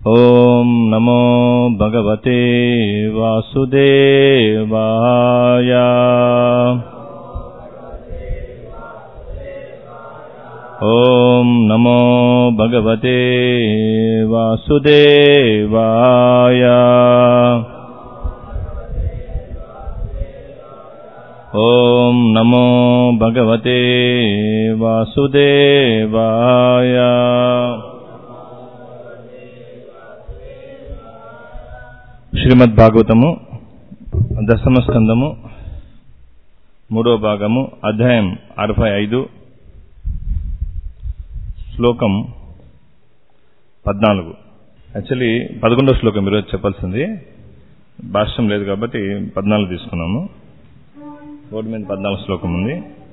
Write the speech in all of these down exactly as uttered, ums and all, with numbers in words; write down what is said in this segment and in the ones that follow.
ఓం నమో భగవతే వాసుదేవాయ. ఓం నమో భగవతే వాసుదేవాయ. ఓం నమో భగవతే వాసుదేవాయ. శ్రీమద్ భాగవతము దశమ స్కందము మూడో భాగము అధ్యాయం అరవై ఐదు శ్లోకం పద్నాలుగు. యాక్చువల్లీ పదకొండో శ్లోకం ఈరోజు చెప్పాల్సింది, భాష్యం లేదు కాబట్టి పద్నాలుగు తీసుకున్నాము. బోర్డు మీద పద్నాలుగు శ్లోకం ఉంది.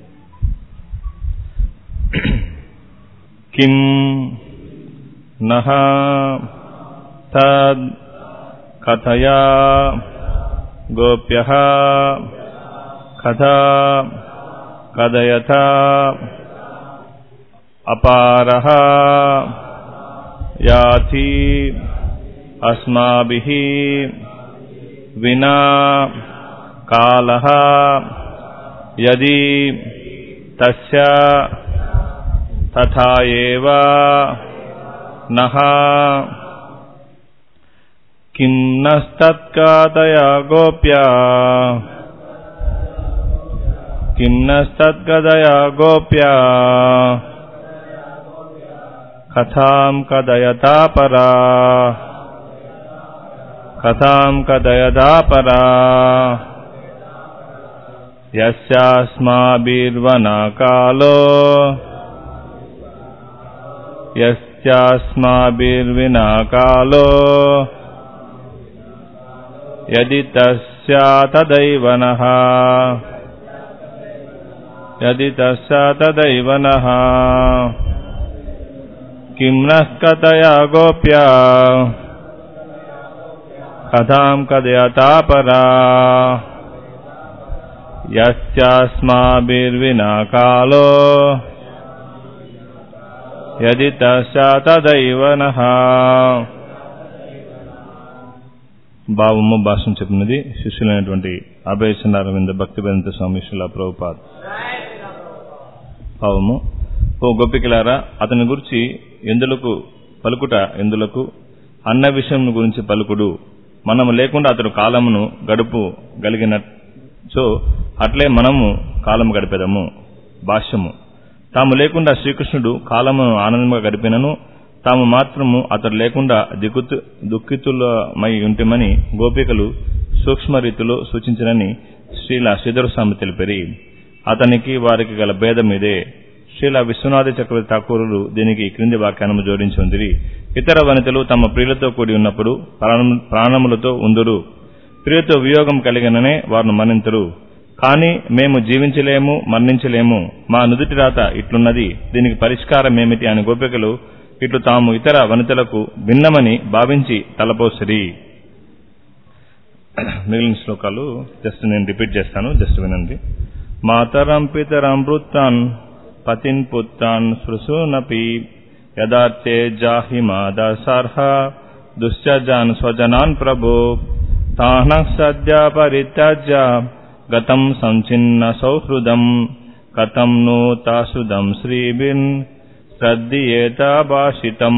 కిం నహ తద్ కథయా గోప్యః కథా కథయత అపారః యాతి అస్మాభిః వినా కాలః యది తస్య తథా ఏవ నః కిం నస్తత్కథయా గోప్యా కిం నస్తత్కథయా గోప్యా కథాం కథయతా పరా కథాం కథయతా పరా యస్యాస్మాభిర్వనా కాలో యస్యాస్మాభిర్వినా కాలో యది తస్యా తదైవ నః యది తస్యా తదైవ నః కిం నః కథయా గోప్యా కథాం కథయతా పరా యస్యాస్మాభిర్వినా కాలో యది తస్యా తదైవ నః. భావము భాషను చెప్పినది శిష్యులైనటువంటి అభయచంద్రారవింద భక్తివేదాంత స్వామి శ్రీల ప్రభుపాద. భావము: ఓ గోపికలారా, అతని గురించి ఎందులకు పలుకుట ఎందులకు? అన్న విషయం గురించి పలుకుడు. మనము లేకుండా అతడు కాలమును గడుపు గలిగినచో అట్లే మనము కాలము గడిపెదము. భాష్యము: తాము లేకుండా శ్రీకృష్ణుడు కాలమును ఆనందంగా గడిపినను తాము మాత్రము అతడు లేకుండా దిక్కు దుఃఖితులమై ఉంటమని గోపికలు సూక్ష్మ రీతిలో సూచించనని శ్రీల శ్రీధర స్వామి తెలిపిరి. అతనికి వారికి గల భేదం ఇదే. శ్రీల విశ్వనాథ చక్రవర్తి ఠాకూరులు దీనికి క్రింది వ్యాఖ్యానము జోడించి ఉందిరి. ఇతర వనితలు తమ ప్రియులతో కూడి ఉన్నప్పుడు ప్రాణములతో ఉందురు. ప్రియులతో వియోగం కలిగిననే వారిని మన్నింతురు. కాని మేము జీవించలేము, మరణించలేము. మా నుదుటి రాత ఇట్లున్నది, దీనికి పరిష్కారమేమిటి అని గోపికలు ఇట్లు తాము ఇతర వనితలకు భిన్నమని భావించి తలపోసిరి. మిగిలిన శ్లోకాలు జస్ట్ నేను రిపీట్ చేస్తాను, జస్ట్ వినండి. మాతరం పితరం వృత్తాన్ పతిన్ పుత్రాన్ స్పృశూనపి యదార్థే జాహి మాదసార్హ దుశ్చజాన్ స్వజనాన్ ప్రభో తానః సద్య పరిత్యజ్య గతం సంచిన్న సౌహృదం కథం ను తాసుదం శ్రీభిన్ శ్రద్ధియేత భాషితం.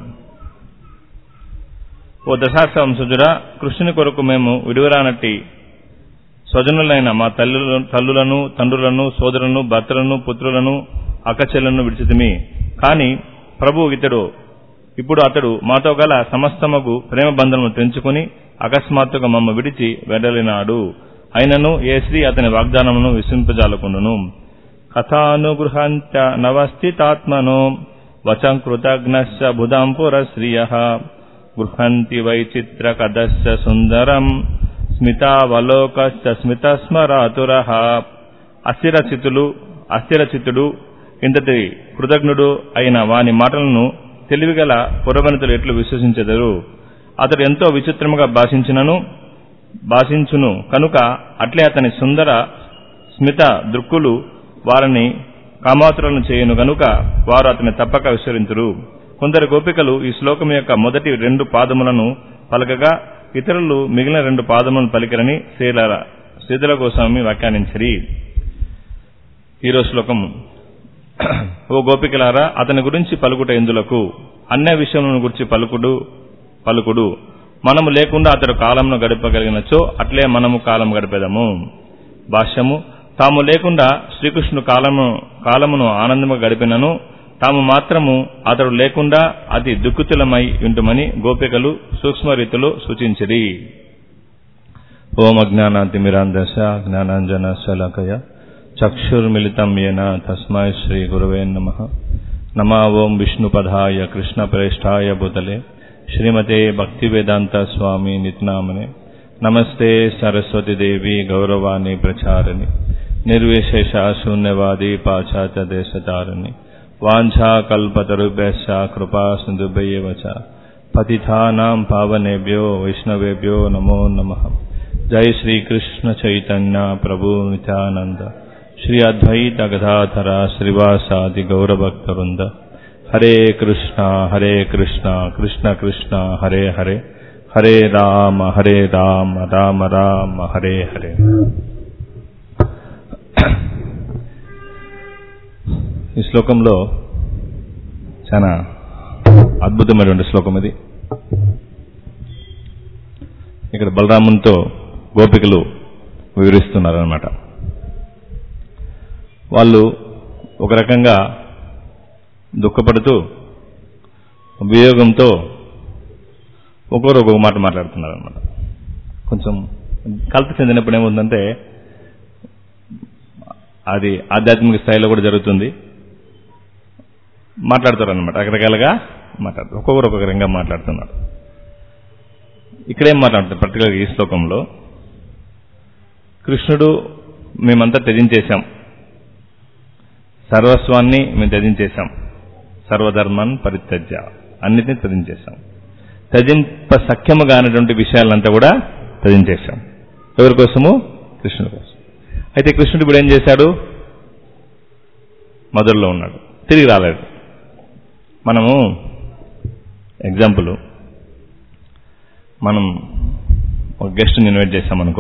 ఓ దశాశ్వ వంశజుడా, కృష్ణుని కొరకు మేము విడువరానట్టి స్వజనులైన మా తల్లులను తల్లులను తండ్రులను సోదరులను భర్తలను పుత్రులను అక్కచెల్లను విడిచితిమి. కాని ప్రభు ఇతడు ఇప్పుడు అతడు మాతో గల సమస్తమగు ప్రేమ బంధమును తెంచుకుని అకస్మాత్తుగా మమ్మ విడిచి వెడలినాడు. అయినను ఏ స్త్రీ అతని వాగ్దానమును విస్మింపజాలకుండును. కథానుగృహంచ నవస్థితాత్మనో వచం కృతజ్ఞశ్చ బుధాం పురశ్రియః గృహంతి వైచిత్ర కదశ్చ సుందరం స్మితావలోకశ్చ స్మితస్మరాతురః. అస్థిరచితులు అస్థిరచితుడు ఇంతటి కృతజ్ఞుడు అయిన వాని మాటలను తెలివిగల పురవనితులు ఎట్లు విశ్వసించెదరు? అతడు ఎంతో విచిత్రముగా భాషించినను భాషించును కనుక అట్లే అతని సుందర స్మిత దృక్కులు వారిని కామాతులను చేయును గనుక వారు అతని తప్పక విస్మరింతురు. కొందరు గోపికలు ఈ శ్లోకం యొక్క మొదటి రెండు పాదములను పలకగా ఇతరులు మిగిలిన రెండు పాదములను పలికరని శ్రీల శ్రీధర గోస్వామి వ్యాఖ్యానించరి. ఈరోజు శ్లోకం. ఓ గోపికలారా, అతని గురించి పలుకుట ఎందులకు, అన్య విషయములను గురించి పలుకుడు పలుకుడు మనము లేకుండా అతడు కాలంను గడపగలిగినచో అట్లే మనము కాలం గడిపేదము. భాష్యము. తాము లేకుండా శ్రీకృష్ణుడు కాలము కాలమును ఆనందముగా గడిపినను తాము మాత్రము అతడు లేకుండా అతి దుఃఖితులమై ఉంటుమని గోపికలు సూక్ష్మ రీతిలో సూచించిరి. ఓం అజ్ఞానాతిమిరాంధస్స జ్ఞానాంజన శలాకయ చక్షుర్మిళితం యేన తస్మై శ్రీ గురవే నమః. నమా ఓం విష్ణుపదాయ కృష్ణప్రేష్ఠాయ భూతలే శ్రీమతే భక్తివేదాంత స్వామి నిత్నామనే. నమస్తే సరస్వతి దేవి గౌరవాణి ప్రచారిణి నిర్విశేష శూన్యవాది పాశ్చాత్య దేశతారిణి వాంఛా కల్పతరుభ్యశ్చ కృపా సింధుభ్యైవ చ పతితానాం పావనేభ్యో వైష్ణవేభ్యో నమో నమః. జై శ్రీ కృష్ణ చైతన్య ప్రభు నిత్యానంద శ్రీ అద్వైత గదాధర శ్రీవాసాది గౌరభక్తవృంద. హరే కృష్ణ హరే కృష్ణ కృష్ణ కృష్ణ హరే హరే హరే రామ హరే రామ రామ రామ హరే హరే. ఈ శ్లోకంలో చాలా అద్భుతమైనటువంటి శ్లోకం ఇది. ఇక్కడ బలరామునితో గోపికలు వివరిస్తున్నారన్నమాట. వాళ్ళు ఒక రకంగా దుఃఖపడుతూ వియోగంతో ఒక్కొక్కరు ఒక్కొక్క మాట మాట్లాడుతున్నారు అనమాట. కొంచెం కల్ప చెందినప్పుడు ఏముందంటే అది ఆధ్యాత్మిక స్థాయిలో కూడా జరుగుతుంది. మాట్లాడతారు అనమాట, రకరకాలుగా మాట్లాడతారు, ఒక్కొక్కరు ఒక్కొక్క రంగా మాట్లాడుతున్నారు. ఇక్కడేం మాట్లాడుతారు పర్టికులర్గా ఈ శ్లోకంలో, కృష్ణుడు మేమంతా త్యజించేశాం, సర్వస్వాన్ని మేము త్యజించేశాం, సర్వధర్మాన్ పరిత్యజ్య అన్నిటినీ త్యజించేశాం, త్యజింప సఖ్యముగా అనేటువంటి విషయాలంతా కూడా త్యజించేశాం. ఎవరి కోసము? కృష్ణుడి కోసం. అయితే కృష్ణుడు ఇప్పుడు ఏం చేశాడు? మొదల్లో ఉన్నాడు, తిరిగి రాలేడు. మనము ఎగ్జాంపుల్, మనం ఒక గెస్ట్ని ఇన్వైట్ చేస్తామనుకో,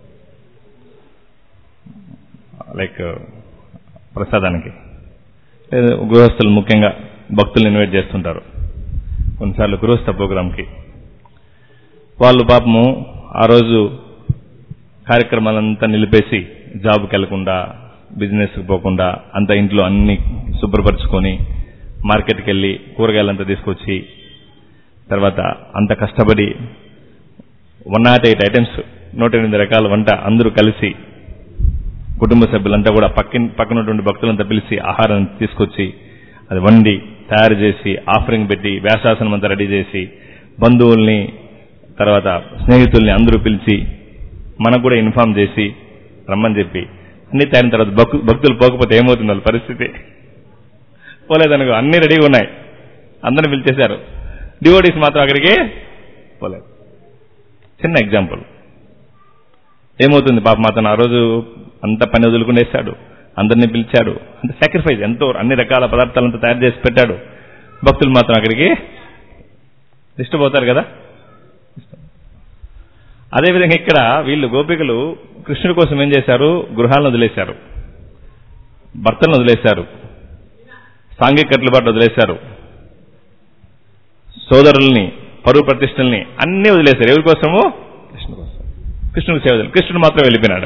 లైక్ ప్రసాదానికి, లేదా గృహస్థులు ముఖ్యంగా భక్తులు ఇన్వైట్ చేస్తుంటారు కొన్నిసార్లు గృహస్థ ప్రోగ్రాంకి. వాళ్ళు పాపము ఆ రోజు కార్యక్రమాలంతా నిలిపేసి జాబ్కి వెళ్లకుండా, బిజినెస్కి పోకుండా అంత ఇంట్లో అన్ని శుభ్రపరచుకొని మార్కెట్కి వెళ్ళి కూరగాయలంతా తీసుకొచ్చి తర్వాత అంత కష్టపడి వన్ నాట్ ఎయిట్ ఐటమ్స్ నూట ఎనిమిది రకాల వంట అందరూ కలిసి కుటుంబ సభ్యులంతా కూడా పక్కన పక్కనటువంటి భక్తులంతా పిలిచి ఆహారం తీసుకొచ్చి అది వండి తయారు చేసి ఆఫరింగ్ పెట్టి వ్యాసాసనం అంతా రెడీ చేసి బంధువుల్ని తర్వాత స్నేహితుల్ని అందరూ పిలిచి మనకు కూడా ఇన్ఫార్మ్ చేసి రమ్మని చెప్పి అన్ని తయారైన తర్వాత భక్తులు పోకపోతే ఏమవుతుంది వాళ్ళ పరిస్థితి? పోలేదనుకో, అన్ని రెడీగా ఉన్నాయి, అందరిని పిలిచేశారు, డివోటీస్ మాత్రం అక్కడికి పోలేదు. చిన్న ఎగ్జాంపుల్. ఏమవుతుంది? పాప మాత్రం ఆ రోజు అంత పని వదులుకునేశాడు, అందరినీ పిలిచాడు, అంత సాక్రిఫైస్, ఎంతో అన్ని రకాల పదార్థాలంతా తయారు చేసి పెట్టాడు. భక్తులు మాత్రం అక్కడికి డిస్టర్బ్ అవుతారు కదా. అదేవిధంగా ఇక్కడ వీళ్ళు గోపికలు కృష్ణుడి కోసం ఏం చేశారు? గృహాలను వదిలేశారు, భర్తలను వదిలేశారు, సాంఘిక కట్టుబాటు వదిలేశారు, సోదరుల్ని, పరువు ప్రతిష్టల్ని అన్నీ వదిలేశారు. ఎవరి కోసము? కృష్ణుడి కోసం. కృష్ణుడికి సేవ. కృష్ణుడు మాత్రం వెళ్ళిపోయినాడు.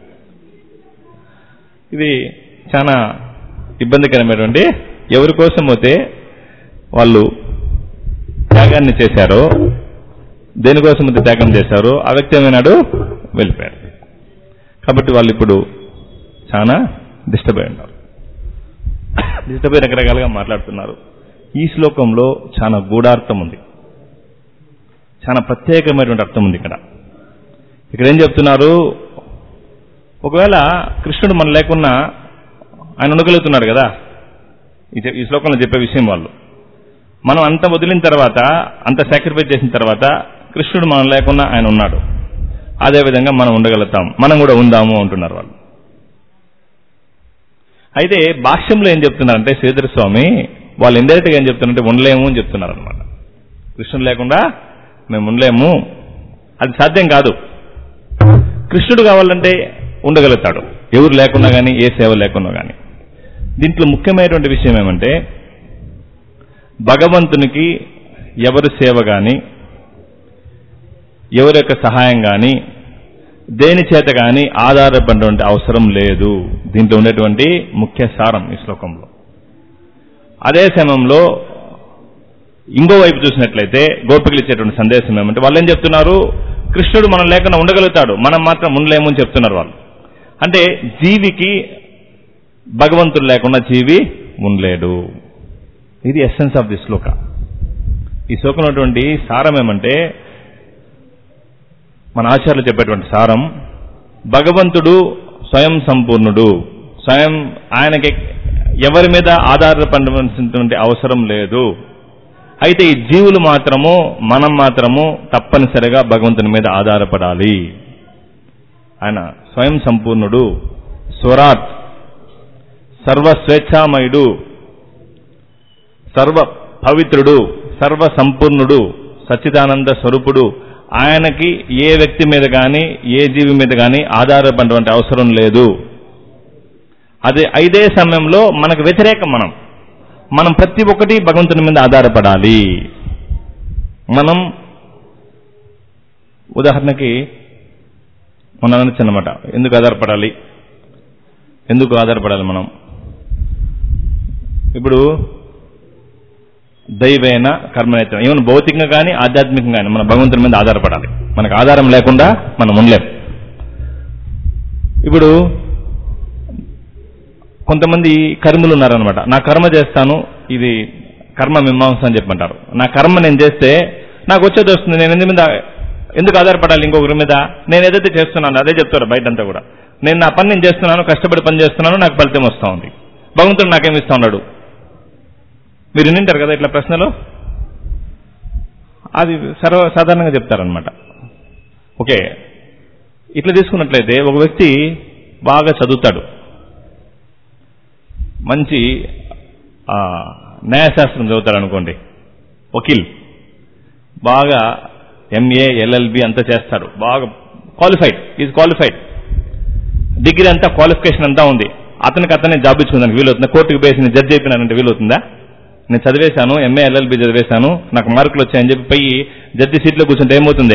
ఇది చాలా ఇబ్బందికరమైనటువంటి, ఎవరి కోసం అయితే వాళ్ళు త్యాగాన్ని చేశారో, దేనికోసం అయితే త్యాగం చేశారో ఆ వ్యక్తి ఏమైనాడు? వెళ్ళిపోయారు. కాబట్టి వాళ్ళు ఇప్పుడు చాలా డిస్టర్బ్ అయి ఉన్నారు, డిస్టర్బ్ అయి రకరకాలుగా మాట్లాడుతున్నారు. ఈ శ్లోకంలో చాలా గూఢార్థం ఉంది, చాలా ప్రత్యేకమైనటువంటి అర్థం ఉంది. ఇక్కడ ఇక్కడ ఏం చెప్తున్నారు? ఒకవేళ కృష్ణుడు మనం లేకున్నా ఆయన ఉండగలుగుతున్నాడు కదా, ఈ శ్లోకంలో చెప్పే విషయం. వాళ్ళు మనం అంత వదిలిన తర్వాత, అంత సాక్రిఫైస్ చేసిన తర్వాత కృష్ణుడు మనం లేకున్నా ఆయన ఉన్నాడు, అదేవిధంగా మనం ఉండగలుగుతాం, మనం కూడా ఉందాము అంటున్నారు వాళ్ళు. అయితే భాష్యంలో ఏం చెప్తున్నారంటే శ్రీధర స్వామి, వాళ్ళు ఇండైరెక్ట్గా ఏం చెప్తున్నారంటే ఉండలేము అని చెప్తున్నారు అనమాట. కృష్ణుడు లేకుండా మేము ఉండలేము, అది సాధ్యం కాదు. కృష్ణుడు కావాలంటే ఉండగలుగుతాడు, ఎవరు లేకున్నా కానీ, ఏ సేవ లేకున్నా కానీ. దీంట్లో ముఖ్యమైనటువంటి విషయం ఏమంటే భగవంతునికి ఎవరి సేవ కానీ, ఎవరి యొక్క సహాయం కానీ, దేని చేత కానీ ఆధారపడినటువంటి అవసరం లేదు. దీంట్లో ఉండేటువంటి ముఖ్య సారం ఈ శ్లోకంలో. అదే సమయంలో ఇంకోవైపు చూసినట్లయితే గోపికలు ఇచ్చేటువంటి సందేశం ఏమంటే వాళ్ళు ఏం చెప్తున్నారు, కృష్ణుడు మనం లేకుండా ఉండగలుగుతాడు, మనం మాత్రం ఉండలేము అని చెప్తున్నారు వాళ్ళు. అంటే జీవికి భగవంతుడు లేకుండా జీవి ఉండలేడు. ఇది ఎస్సెన్స్ ఆఫ్ ది శ్లోక. ఈ శ్లోకం ఉన్నటువంటి సారం ఏమంటే మన ఆచార్యులు చెప్పేటువంటి సారం, భగవంతుడు స్వయం సంపూర్ణుడు, స్వయం ఆయనకి ఎవరి మీద ఆధారపడవలసినటువంటి అవసరం లేదు. అయితే ఈ జీవులు మాత్రము, మనం మాత్రము తప్పనిసరిగా భగవంతుని మీద ఆధారపడాలి. ఆయన స్వయం సంపూర్ణుడు, స్వరాట్, సర్వ స్వేచ్ఛామయుడు, సర్వ పవిత్రుడు, సర్వ సంపూర్ణుడు, సచ్చిదానంద స్వరూపుడు. ఆయనకి ఏ వ్యక్తి మీద కానీ, ఏ జీవి మీద కానీ ఆధారపడేటువంటి అవసరం లేదు. అదే ఐదే సమయంలో మనకు వ్యతిరేకం మనం మనం ప్రతి ఒక్కటి భగవంతుని మీద ఆధారపడాలి. మనం ఉదాహరణకి మనం అనొచ్చు అన్నమాట, ఎందుకు ఆధారపడాలి ఎందుకు ఆధారపడాలి మనం ఇప్పుడు దైవేన కర్మనేత్రం, ఏమైనా భౌతికంగా కానీ ఆధ్యాత్మికంగా కానీ మన భగవంతుని మీద ఆధారపడాలి. మనకు ఆధారం లేకుండా మనం ఉండలేం. ఇప్పుడు కొంతమంది కర్మలు ఉన్నారనమాట, నా కర్మ చేస్తాను, ఇది కర్మ మీమాంస అని చెప్పంటారు. నా కర్మ నేను చేస్తే నాకు వచ్చేది వస్తుంది, నేను ఎందుకు మీద ఎందుకు ఆధారపడాలి ఇంకొకరి మీద? నేను ఏదైతే చేస్తున్నాను అదే చెప్తారు బయటంతా కూడా. నేను నా పని నేను చేస్తున్నాను, కష్టపడి పని చేస్తున్నాను, నాకు ఫలితం వస్తూ ఉంది. భగవంతుడు నాకేమి ఇస్తా ఉన్నాడు? మీరు వింటారు కదా ఇట్లా ప్రశ్నలు, అది సర్వసాధారణంగా చెప్తారనమాట. ఓకే, ఇట్లా తీసుకున్నట్లయితే ఒక వ్యక్తి బాగా చదువుతాడు, మంచి న్యాయశాస్త్రం చదువుతాడు అనుకోండి, వకీల్, బాగా ఎంఏ ఎల్ఎల్బి అంతా చేస్తాడు, బాగా క్వాలిఫైడ్, ఈజ్ క్వాలిఫైడ్, డిగ్రీ అంతా క్వాలిఫికేషన్ అంతా ఉంది. అతనికి అతనే జాబ్ ఇచ్చుకుందానికి వీలవుతుందా? కోర్టుకు వేసి నేను జడ్జి అయిపోయినానంటే వీలవుతుందా? నేను చదివేశాను, ఎంఏ ఎల్ఎల్బి చదివేశాను, నాకు మార్కులు వచ్చాయని చెప్పి పోయి జడ్జి సీట్లో కూర్చుంటే ఏమవుతుంది?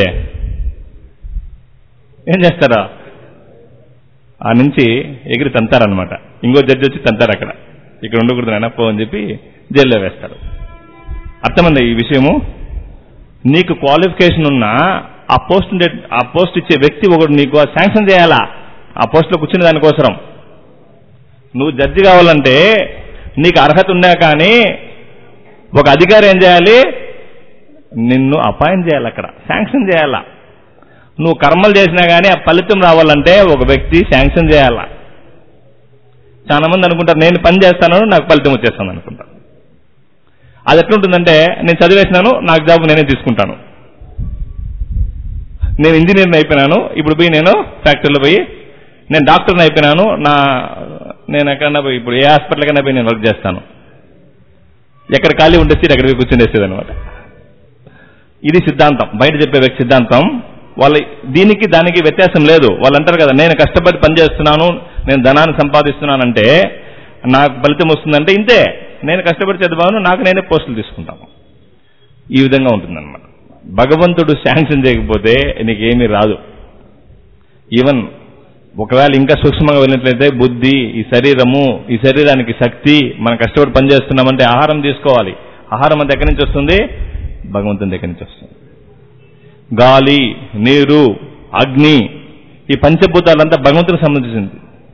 ఏం చేస్తారా? ఆ నుంచి ఎగిరి తంతారనమాట. ఇంకో జడ్జి వచ్చి తంతారు, అక్కడ ఇక్కడ ఉండకూడదు నాయన పో అని చెప్పి జైల్లో వేస్తారు. అర్థమైందా ఈ విషయము? నీకు క్వాలిఫికేషన్ ఉన్నా ఆ పోస్ట్ ఆ పోస్ట్ ఇచ్చే వ్యక్తి ఒకడు నీకు శాంక్షన్ చేయాలా ఆ పోస్టులో కూర్చునే దానికోసం. నువ్వు జడ్జి కావాలంటే నీకు అర్హత ఉన్నా కానీ ఒక అధికారి ఏం చేయాలి? నిన్ను అపాయింట్ చేయాలి, అక్కడ శాంక్షన్ చేయాలా. నువ్వు కర్మలు చేసినా కానీ ఆ ఫలితం రావాలంటే ఒక వ్యక్తి శాంక్షన్ చేయాలా. చాలా మంది అనుకుంటారు నేను పని చేస్తాను నాకు ఫలితం వచ్చేస్తాను అనుకుంటారు. అది ఎట్లుంటుందంటే నేను చదివేసినాను నాకు జాబ్ నేనే తీసుకుంటాను, నేను ఇంజనీర్ని అయిపోయినాను ఇప్పుడు పోయి నేను ఫ్యాక్టరీలో పోయి నేను డాక్టర్ని అయిపోయినాను, నా నేను ఎక్కడన్నా పోయి ఇప్పుడు ఏ హాస్పిటల్ కన్నా పోయి నేను వర్క్ చేస్తాను, ఎక్కడ ఖాళీ ఉండే సీట్ అక్కడ పోయి కూర్చుండేసేది అనమాట. ఇది సిద్ధాంతం, బయట చెప్పే వ్యక్తి సిద్ధాంతం. వాళ్ళ దీనికి దానికి వ్యత్యాసం లేదు. వాళ్ళు అంటారు కదా నేను కష్టపడి పనిచేస్తున్నాను, నేను ధనాన్ని సంపాదిస్తున్నానంటే నాకు ఫలితం వస్తుందంటే ఇంతే, నేను కష్టపడి చదివాను నాకు నేనే పోస్టులు తీసుకుంటాను. ఈ విధంగా ఉంటుందన్నమాట. భగవంతుడు శాంక్షన్ చేయకపోతే నీకేమీ రాదు. ఈవెన్ ఒకవేళ ఇంకా సూక్ష్మంగా వెళ్ళినట్లయితే బుద్ధి, ఈ శరీరము, ఈ శరీరానికి శక్తి, మనం కష్టపడి పనిచేస్తున్నామంటే ఆహారం తీసుకోవాలి. ఆహారం అంతా ఎక్కడి నుంచి వస్తుంది? భగవంతుని దగ్గర నుంచి వస్తుంది. గాలి, నీరు, అగ్ని, ఈ పంచభూతాలంతా భగవంతునికి సంబంధించింది.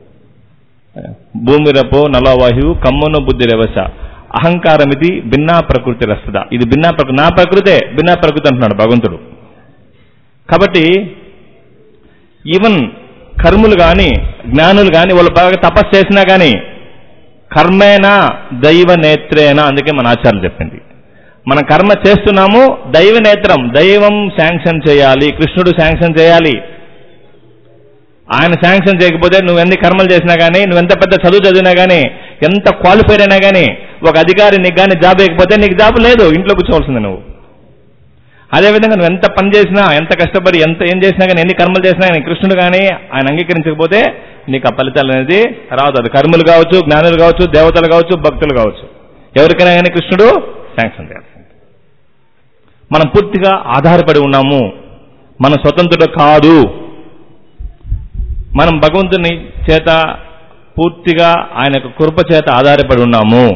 భూమి రపో నలవాయువు కమ్మను బుద్ధి రవస అహంకారమిది భిన్నా ప్రకృతి రస్తద. ఇది భిన్నా ప్రకృతి, నా ప్రకృతే భిన్నా ప్రకృతి అంటున్నాడు భగవంతుడు. కాబట్టి ఈవెన్ కర్ములు కానీ జ్ఞానులు కానీ వాళ్ళు బాగా తపస్సు చేసినా కానీ కర్మేనా దైవ నేత్రేనా, అందుకే మన ఆచార్యులు చెప్పింది మనం కర్మ చేస్తున్నాము దైవ నేత్రం, దైవం శాంక్షన్ చేయాలి, కృష్ణుడు శాంక్షన్ చేయాలి. ఆయన శాంక్షన్ చేయకపోతే నువ్వు ఎన్ని కర్మలు చేసినా కానీ, నువ్వెంత పెద్ద చదువు చదివినా కానీ, ఎంత క్వాలిఫైడ్ అయినా కానీ ఒక అధికారి నీకు కానీ జాబ్ వేయకపోతే నీకు జాబ్ లేదు, ఇంట్లో కూర్చోవలసింది నువ్వు. అదేవిధంగా నువ్వు ఎంత పని చేసినా, ఎంత కష్టపడి, ఎంత ఏం చేసినా కానీ, ఎన్ని కర్మలు చేసినా కానీ కృష్ణుడు కానీ ఆయన అంగీకరించకపోతే నీకు ఆ ఫలితాలు అనేది రాదు. అది కర్మలు కావచ్చు, జ్ఞానులు కావచ్చు, దేవతలు కావచ్చు, భక్తులు కావచ్చు, ఎవరికైనా కానీ కృష్ణుడు శాంక్షన్ చేస్తాడు. మనం పూర్తిగా ఆధారపడి ఉన్నాము, మనం స్వతంత్రుడు కాదు. మనం భగవంతుని చేత పూర్తిగా ఆయన యొక్క కృప చేత ఆధారపడి ఉన్నాము.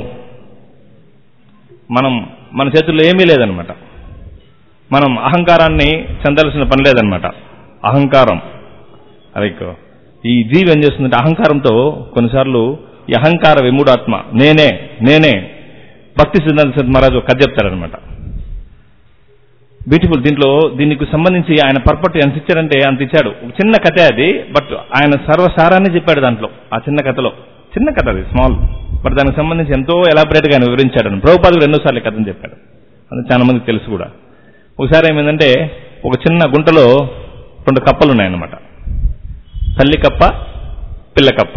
మనం మన చేతుల్లో ఏమీ లేదనమాట. మనం అహంకారాన్ని చెందాల్సిన పని లేదనమాట. అహంకారం అదే ఈ జీవి ఏం చేస్తుందంటే అహంకారంతో కొన్నిసార్లు ఈ అహంకార విమూఢాత్మ నేనే నేనే భక్తి సిద్ధాంత సత్ మహారాజు కథ చెప్తారనమాట. బ్యూటిఫుల్. దీంట్లో దీనికి సంబంధించి ఆయన పర్పట్ ఎంత ఇచ్చాడంటే అంత ఇచ్చాడు. ఒక చిన్న కథే అది, బట్ ఆయన సర్వసారాన్ని చెప్పాడు దాంట్లో. ఆ చిన్న కథలో చిన్న కథ అది, స్మాల్, బట్ దానికి సంబంధించి ఎంతో ఎలాబరేట్గా ఆయన వివరించాడు. ప్రభుపాదుడు రెండోసార్లు కథని చెప్పాడు, అది చాలా మందికి తెలుసు కూడా. ఒకసారి ఏమైందంటే ఒక చిన్న గుంటలో రెండు కప్పలు ఉన్నాయన్నమాట. తల్లి కప్ప, పిల్ల కప్ప.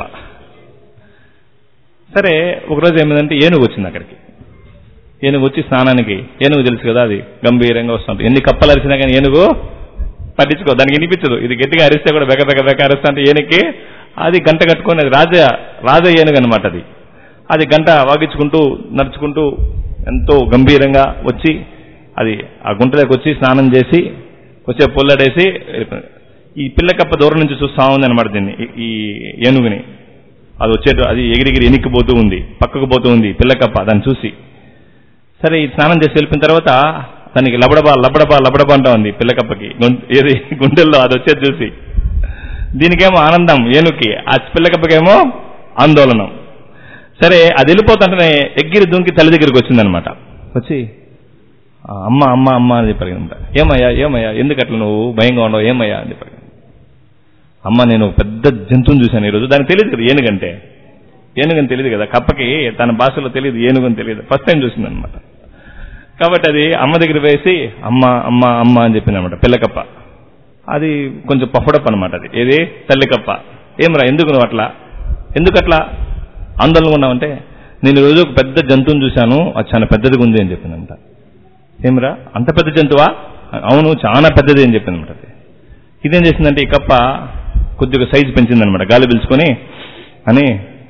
సరే ఒకరోజు ఏమైందంటే ఏనుగు వచ్చింది అక్కడికి. ఏనుగు వచ్చి స్నానానికి, ఏనుగు తెలుసు కదా అది గంభీరంగా వస్తుంది. ఎన్ని కప్పలు అరిచినా కానీ ఏనుగు పట్టించుకో, దానికి వినిపించదు. ఇది గట్టిగా అరిస్తే కూడా బెక బెక బెక అరుస్తా అంటే ఏనుగుకి అది గంట కట్టుకొని, అది రాజ రాజ ఏనుగు అనమాట. అది అది గంట వాగించుకుంటూ నడుచుకుంటూ ఎంతో గంభీరంగా వచ్చి అది ఆ గుంటలోకి వచ్చి స్నానం చేసి వచ్చే పొల్లడేసి ఈ పిల్ల కప్ప దూరం నుంచి చూస్తా ఉంది అనమాట దీన్ని, ఈ ఏనుగుని. అది వచ్చేటు అది ఎగిరిగిరి ఎనిక్కిపోతూ ఉంది, పక్కకు పోతూ ఉంది పిల్ల కప్ప దాన్ని చూసి. సరే ఈ స్నానం చేసి వెళ్ళిన తర్వాత దానికి లబడబా లబడబా లబడబా అంటా ఉంది పిల్ల కప్పకి, ఏది గుండెల్లో అది వచ్చేది చూసి. దీనికేమో ఆనందం ఏనుగుకి, ఆ పిల్ల కప్పకేమో ఆందోళనం. సరే అది వెళ్ళిపోతుంటేనే ఎగ్గిరి దుంకి తల్లి దగ్గరికి వచ్చిందనమాట. వచ్చి అమ్మ అమ్మ అమ్మ అని చెప్పారు. ఏమయ్యా ఏమయ్యా ఎందుకు అట్లా నువ్వు భయంగా ఉండవు, ఏమయ్యా అని చెప్పారు. అమ్మ నేను పెద్ద జంతువుని చూశాను ఈరోజు. దానికి తెలియదు కదా ఏనుగంటే, ఏనుగని తెలియదు కదా కప్పకి, తన భాషలో తెలియదు ఏనుగని తెలియదు, ఫస్ట్ టైం చూసిందనమాట. కాబట్టి అది అమ్మ దగ్గర వేసి అమ్మ అమ్మ అమ్మ అని చెప్పింది అనమాట పిల్లకప్ప. అది కొంచెం పఫడప్ అనమాట. అది ఏది తల్లి కప్ప. ఏమరా ఎందుకు నువ్వు అట్లా, ఎందుకు అట్లా ఆందోళనగా ఉన్నావంటే, నేను ఈరోజు ఒక పెద్ద జంతువుని చూశాను, అది చాలా పెద్దదిగా ఉంది అని చెప్పిందంట. ఏమిరా అంత పెద్ద జంతువా? అవును చాలా పెద్దది అని చెప్పిందనమాట. అది ఇదేం చేసిందంటే ఈ కప్ప కొద్దిగా సైజు పెంచిందనమాట, గాలి పీల్చుకొని. అని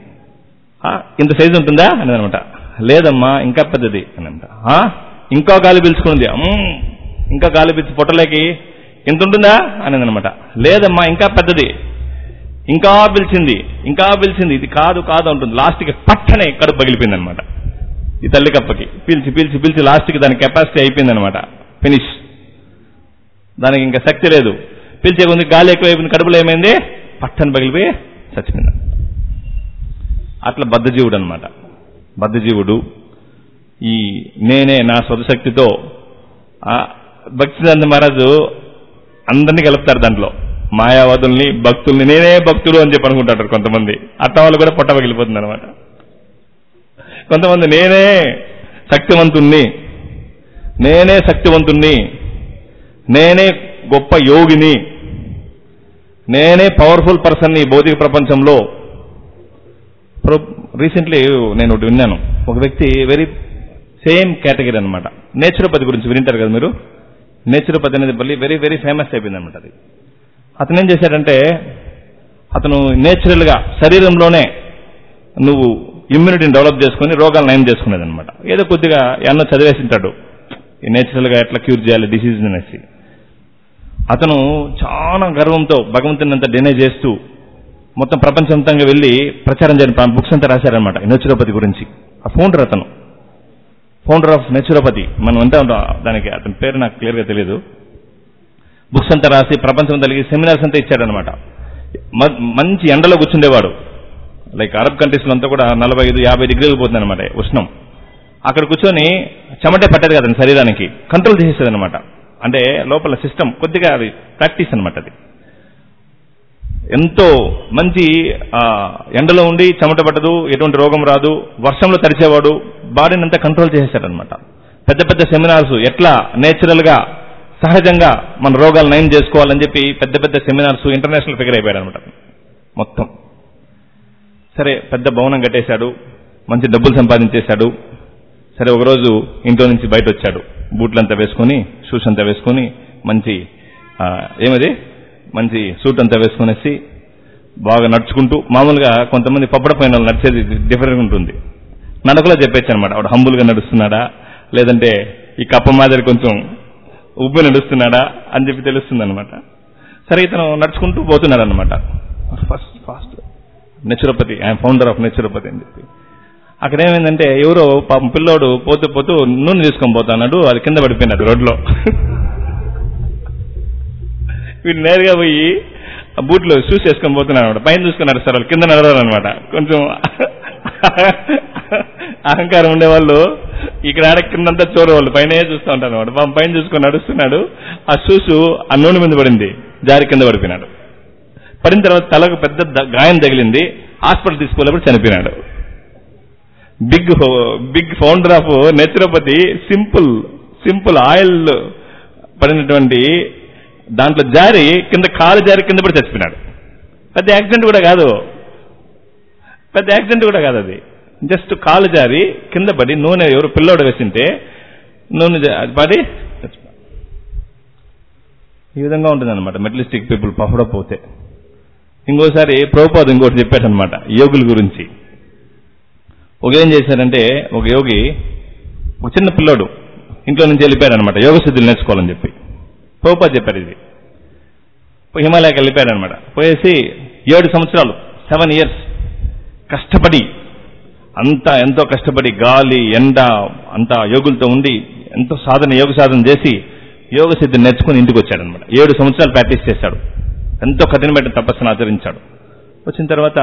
ఇంత సైజు ఉంటుందా అని అనమాట. లేదమ్మా ఇంకా పెద్దది అని అంట. ఇంకా గాలి పీల్చుకుంది, ఇంకా గాలి పీల్చి పొట్టలేకి ఇంత ఉంటుందా అని అనమాట. లేదమ్మా ఇంకా పెద్దది, ఇంకా పిలిచింది ఇంకా పిలిచింది, ఇది కాదు కాదు ఉంటుంది. లాస్ట్కి పట్టనే కడుపు పగిలిపోయింది అనమాట ఈ తల్లి కప్పకి. పీల్చి పీల్చి పీల్చి లాస్ట్కి దాని కెపాసిటీ అయిపోయింది అనమాట, ఫినిష్. దానికి ఇంకా శక్తి లేదు, పీల్చే కొంది గాలి ఎక్కువైపోయింది, కడుపులో ఏమైంది పట్టని పగిలిపోయి చచ్చిపోయింది. అట్లా బద్ధజీవుడు అనమాట. బద్ధజీవుడు ఈ నేనే నా స్వతశక్తితో భక్తి సిద్ధాంత మహారాజు అందరినీ కలుపుతారు దాంట్లో, మాయావాదుల్ని భక్తుల్ని. నేనే భక్తులు అని చెప్పి అనుకుంటారు కొంతమంది, అట్ట వాళ్ళు కూడా పొట్ట పగిలిపోతుంది అనమాట. కొంతమంది నేనే శక్తివంతుణ్ణి, నేనే శక్తివంతుణ్ణి, నేనే గొప్ప యోగిని, నేనే పవర్ఫుల్ పర్సన్ని భౌతిక ప్రపంచంలో. రీసెంట్లీ నేను ఒకటి విన్నాను, ఒక వ్యక్తి వెరీ సేమ్ కేటగిరీ అనమాట. నేచురోపతి గురించి వింటారు కదా మీరు. నేచురోపతి అనేది మళ్ళీ వెరీ వెరీ ఫేమస్ అయిపోయింది అనమాట. అది అతను ఏం చేశాడంటే, అతను నేచురల్గా శరీరంలోనే నువ్వు ఇమ్యూనిటీని డెవలప్ చేసుకుని రోగాలు నయం చేసుకునేది అనమాట. ఏదో కొద్దిగా ఎన్నో చదివేసింటాడు ఈ నేచురల్గా ఎట్లా క్యూర్ చేయాలి డిసీజ్ అనేసి. అతను చాలా గర్వంతో భగవంతుని అంతా డినై చేస్తూ మొత్తం ప్రపంచంతంగా వెళ్ళి ప్రచారం చేయడం బుక్స్ అంతా రాశారనమాట నేచురోపతి గురించి. ఆ ఫౌండర్ అతను, ఫౌండర్ ఆఫ్ నేచురోపతి. మనం అంతా ఉంటాం దానికి, అతని పేరు నాకు క్లియర్గా తెలియదు. బుక్స్ అంతా రాసి ప్రపంచం తలిగి సెమినార్స్ అంతా ఇచ్చాడనమాట. మంచి ఎండలో కూర్చుండేవాడు. లైక్ అరబ్ కంట్రీస్లో అంతా కూడా నలభై ఐదు యాభై డిగ్రీలు పోతుంది అనమాట ఉష్ణం. అక్కడ కూర్చొని చెమటే పట్టేది కదా శరీరానికి, కంట్రోల్ చేసేది అనమాట. అంటే లోపల సిస్టమ్ కొద్దిగా అది ప్రాక్టీస్ అనమాట. అది ఎంతో మంచి ఎండలో ఉండి చెమట పట్టదు, ఎటువంటి రోగం రాదు, వర్షంలో తడిచేవాడు, బాడీని అంతా కంట్రోల్ చేసేసాడనమాట. పెద్ద పెద్ద సెమినార్స్ ఎట్లా నేచురల్ గా సహజంగా మన రోగాలు నయం చేసుకోవాలని చెప్పి పెద్ద పెద్ద సెమినార్స్ ఇంటర్నేషనల్ ఫిగర్ అయిపోయాడు అనమాట మొత్తం. సరే పెద్ద భవనం కట్టేశాడు, మంచి డబ్బులు సంపాదించేశాడు. సరే ఒకరోజు ఇంట్లో నుంచి బయట వచ్చాడు, బూట్లంతా వేసుకొని షూస్ అంతా వేసుకొని మంచి ఏమది మంచి సూట్ అంతా వేసుకునేసి బాగా నడుచుకుంటూ, మామూలుగా కొంతమంది పప్పడ పైన నడిచేది డిఫరెంట్ ఉంటుంది, నడకలో చెప్పేచ్చు అనమాట. వాడు హంబుల్గా నడుస్తున్నాడా లేదంటే ఈ కప్ప మాదిరి కొంచెం ఉబ్బి నడుస్తున్నాడా అని చెప్పి తెలుస్తుంది అనమాట. సరే ఇతను నడుచుకుంటూ పోతున్నాడు అనమాట. First fast naturopathy, I'm founder of naturopathy అని చెప్పి. అక్కడ ఏమైందంటే ఎవరో పాపం పిల్లోడు పోతూ పోతూ నూనె తీసుకొని పోతున్నాడు, అది కింద పడిపోయినాడు రోడ్లో. వీడు నేరుగా పోయి బూట్లో షూస్ వేసుకొని పోతున్నాడు అనమాట. పైన చూసుకున్నారు సార్, వాళ్ళు కింద నడరారు అనమాట. కొంచెం అహంకారం ఉండేవాళ్ళు ఇక్కడ ఆడ కిందంతా చూడవాళ్ళు పైన చూస్తూ ఉంటారు అనమాట. పాపం పైన చూసుకొని నడుస్తున్నాడు, ఆ షూస్ ఆ నూనె మీద పడింది, జారి కింద పడిపోయినాడు. పడిన తర్వాత తలకు పెద్ద గాయం తగిలింది, హాస్పిటల్ తీసుకోలేప్పుడు చనిపోయినాడు. Big big founder of naturopathy simple simple oil పడినటువంటి దాంట్లో జారి కింద కాలు జారి కింద పడి చచ్చిపోయినాడు. పెద్ద యాక్సిడెంట్ కూడా కాదు, పెద్ద యాక్సిడెంట్ కూడా కాదు, అది జస్ట్ కాలు జారి కింద పడి నూనె ఎవరు పిల్లోడు వేసింటే నూనె పడి చచ్చిపోయాడు. ఈ విధంగా ఉంటుంది అనమాట మెటలిస్టిక్ పీపుల్ పఫడప్ అవుతే. ఇంకోసారి ప్రభుపాద ఇంకోటి చెప్పాడనమాట యోగుల గురించి. ఒక ఏం చేశారంటే, ఒక యోగి ఒక చిన్న పిల్లోడు ఇంట్లో నుంచి వెళ్ళిపోయాడు అనమాట యోగ సిద్ధులు నేర్చుకోవాలని చెప్పి. ప్రభుపాద చెప్పారు ఇది. హిమాలయాకి వెళ్ళిపోయాడు అనమాట. పోయేసి ఏడు సంవత్సరాలు సెవెన్ ఇయర్స్ కష్టపడి, అంతా ఎంతో కష్టపడి గాలి ఎండ అంతా యోగులతో ఉండి ఎంతో సాధన యోగ సాధన చేసి యోగ సిద్ధిని నేర్చుకుని ఇంటికి వచ్చాడు అనమాట. ఏడు సంవత్సరాలు ప్రాక్టీస్ చేశాడు, ఎంతో కఠినమైన తపస్సును ఆచరించాడు. వచ్చిన తర్వాత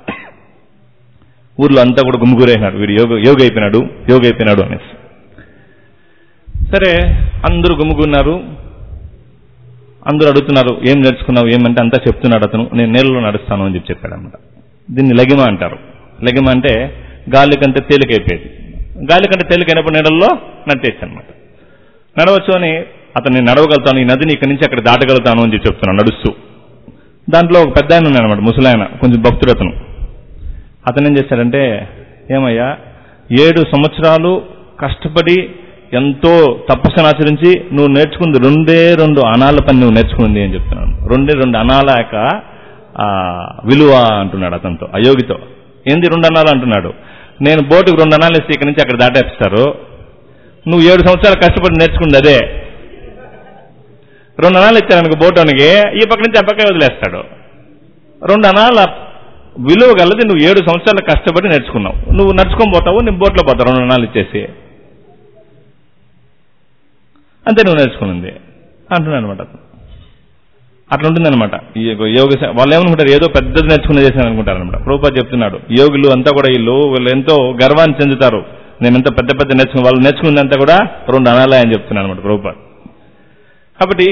ఊర్లో అంతా కూడా గుమ్ముగురైనాడు, వీడు యోగ యోగ అయిపోయినాడు యోగ అయిపోయినాడు అనేసి. సరే అందరూ గుమ్ముగున్నారు, అందరూ అడుగుతున్నారు ఏం నేర్చుకున్నావు ఏమంటే అంతా చెప్తున్నాడు అతను. నేను నేలలో నడుస్తాను అని చెప్పి చెప్పాడు అనమాట. దీన్ని లగిమ అంటారు. లగిమ అంటే గాలి కంటే తేలికైపోయేది. గాలి కంటే తేలికైనప్పుడు నీళ్ళల్లో నడిచేచ్చు అనమాట. నడవచ్చు అని అతను నేను నడవగలుగుతాను, ఈ నదిని ఇక్కడి నుంచి అక్కడ దాటగలుగుతాను అని చెప్పి చెప్తున్నాను నడుస్తూ. దాంట్లో ఒక పెద్ద ఆయన ఉన్నాడు అనమాట, ముసలాయన, కొంచెం భక్తుడు అతను. అతను ఏం చేశాడంటే, ఏమయ్యా ఏడు సంవత్సరాలు కష్టపడి ఎంతో తపస్సును ఆచరించి నువ్వు నేర్చుకుంది రెండే రెండు అనాల పని నువ్వు నేర్చుకుంది అని చెప్తున్నాను. రెండే రెండు అనాల యొక్క విలువ అంటున్నాడు అతనితో, అయోగితో. ఏంది రెండు అనాలు అంటున్నాడు? నేను బోటుకు రెండు అనాలు ఇస్తే ఇక్కడి నుంచి అక్కడ దాటేస్తారు, నువ్వు ఏడు సంవత్సరాలు కష్టపడి నేర్చుకుంది అదే. రెండు అనాలు ఇచ్చారనుకో బోటానికి, ఈ పక్క నుంచి ఆ పక్క వదిలేస్తాడు. రెండు అనాల విలువ గలది నువ్వు ఏడు సంవత్సరాలు కష్టపడి నేర్చుకున్నావు, నువ్వు నడుచుకొని పోతావు, నేను బోట్లో పోతావు రెండు అనాలు ఇచ్చేసి, అంతే నువ్వు నేర్చుకున్నది అంటున్నాను అనమాట. అట్లా ఉంటుందన్నమాట ఈ యోగ. వాళ్ళు ఏమనుకుంటారు ఏదో పెద్దది నేర్చుకునే చేశాను అనుకుంటారు అనమాట. ప్రభుపాద చెప్తున్నాడు యోగులు అంతా కూడా వీళ్ళు వీళ్ళు ఎంతో గర్వాన్ని చెందుతారు, నేను ఎంతో పెద్ద పెద్ద నేర్చుకుని వాళ్ళు నేర్చుకున్నదంతా కూడా రెండు అనాలే అని చెప్తున్నాను అనమాట ప్రభుపాద. కాబట్టి